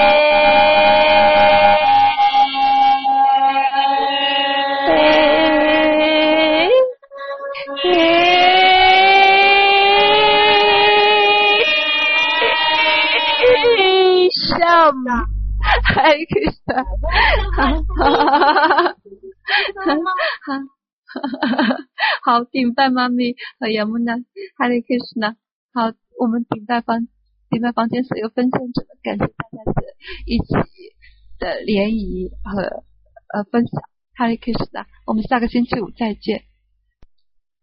Hare Krishna 好，顶拜妈咪和杨木娜 Hare Krishna 好，我们顶拜房间所有分享者，感谢大家的一起的联谊和分享 Hare Krishna 我们下个星期五再见。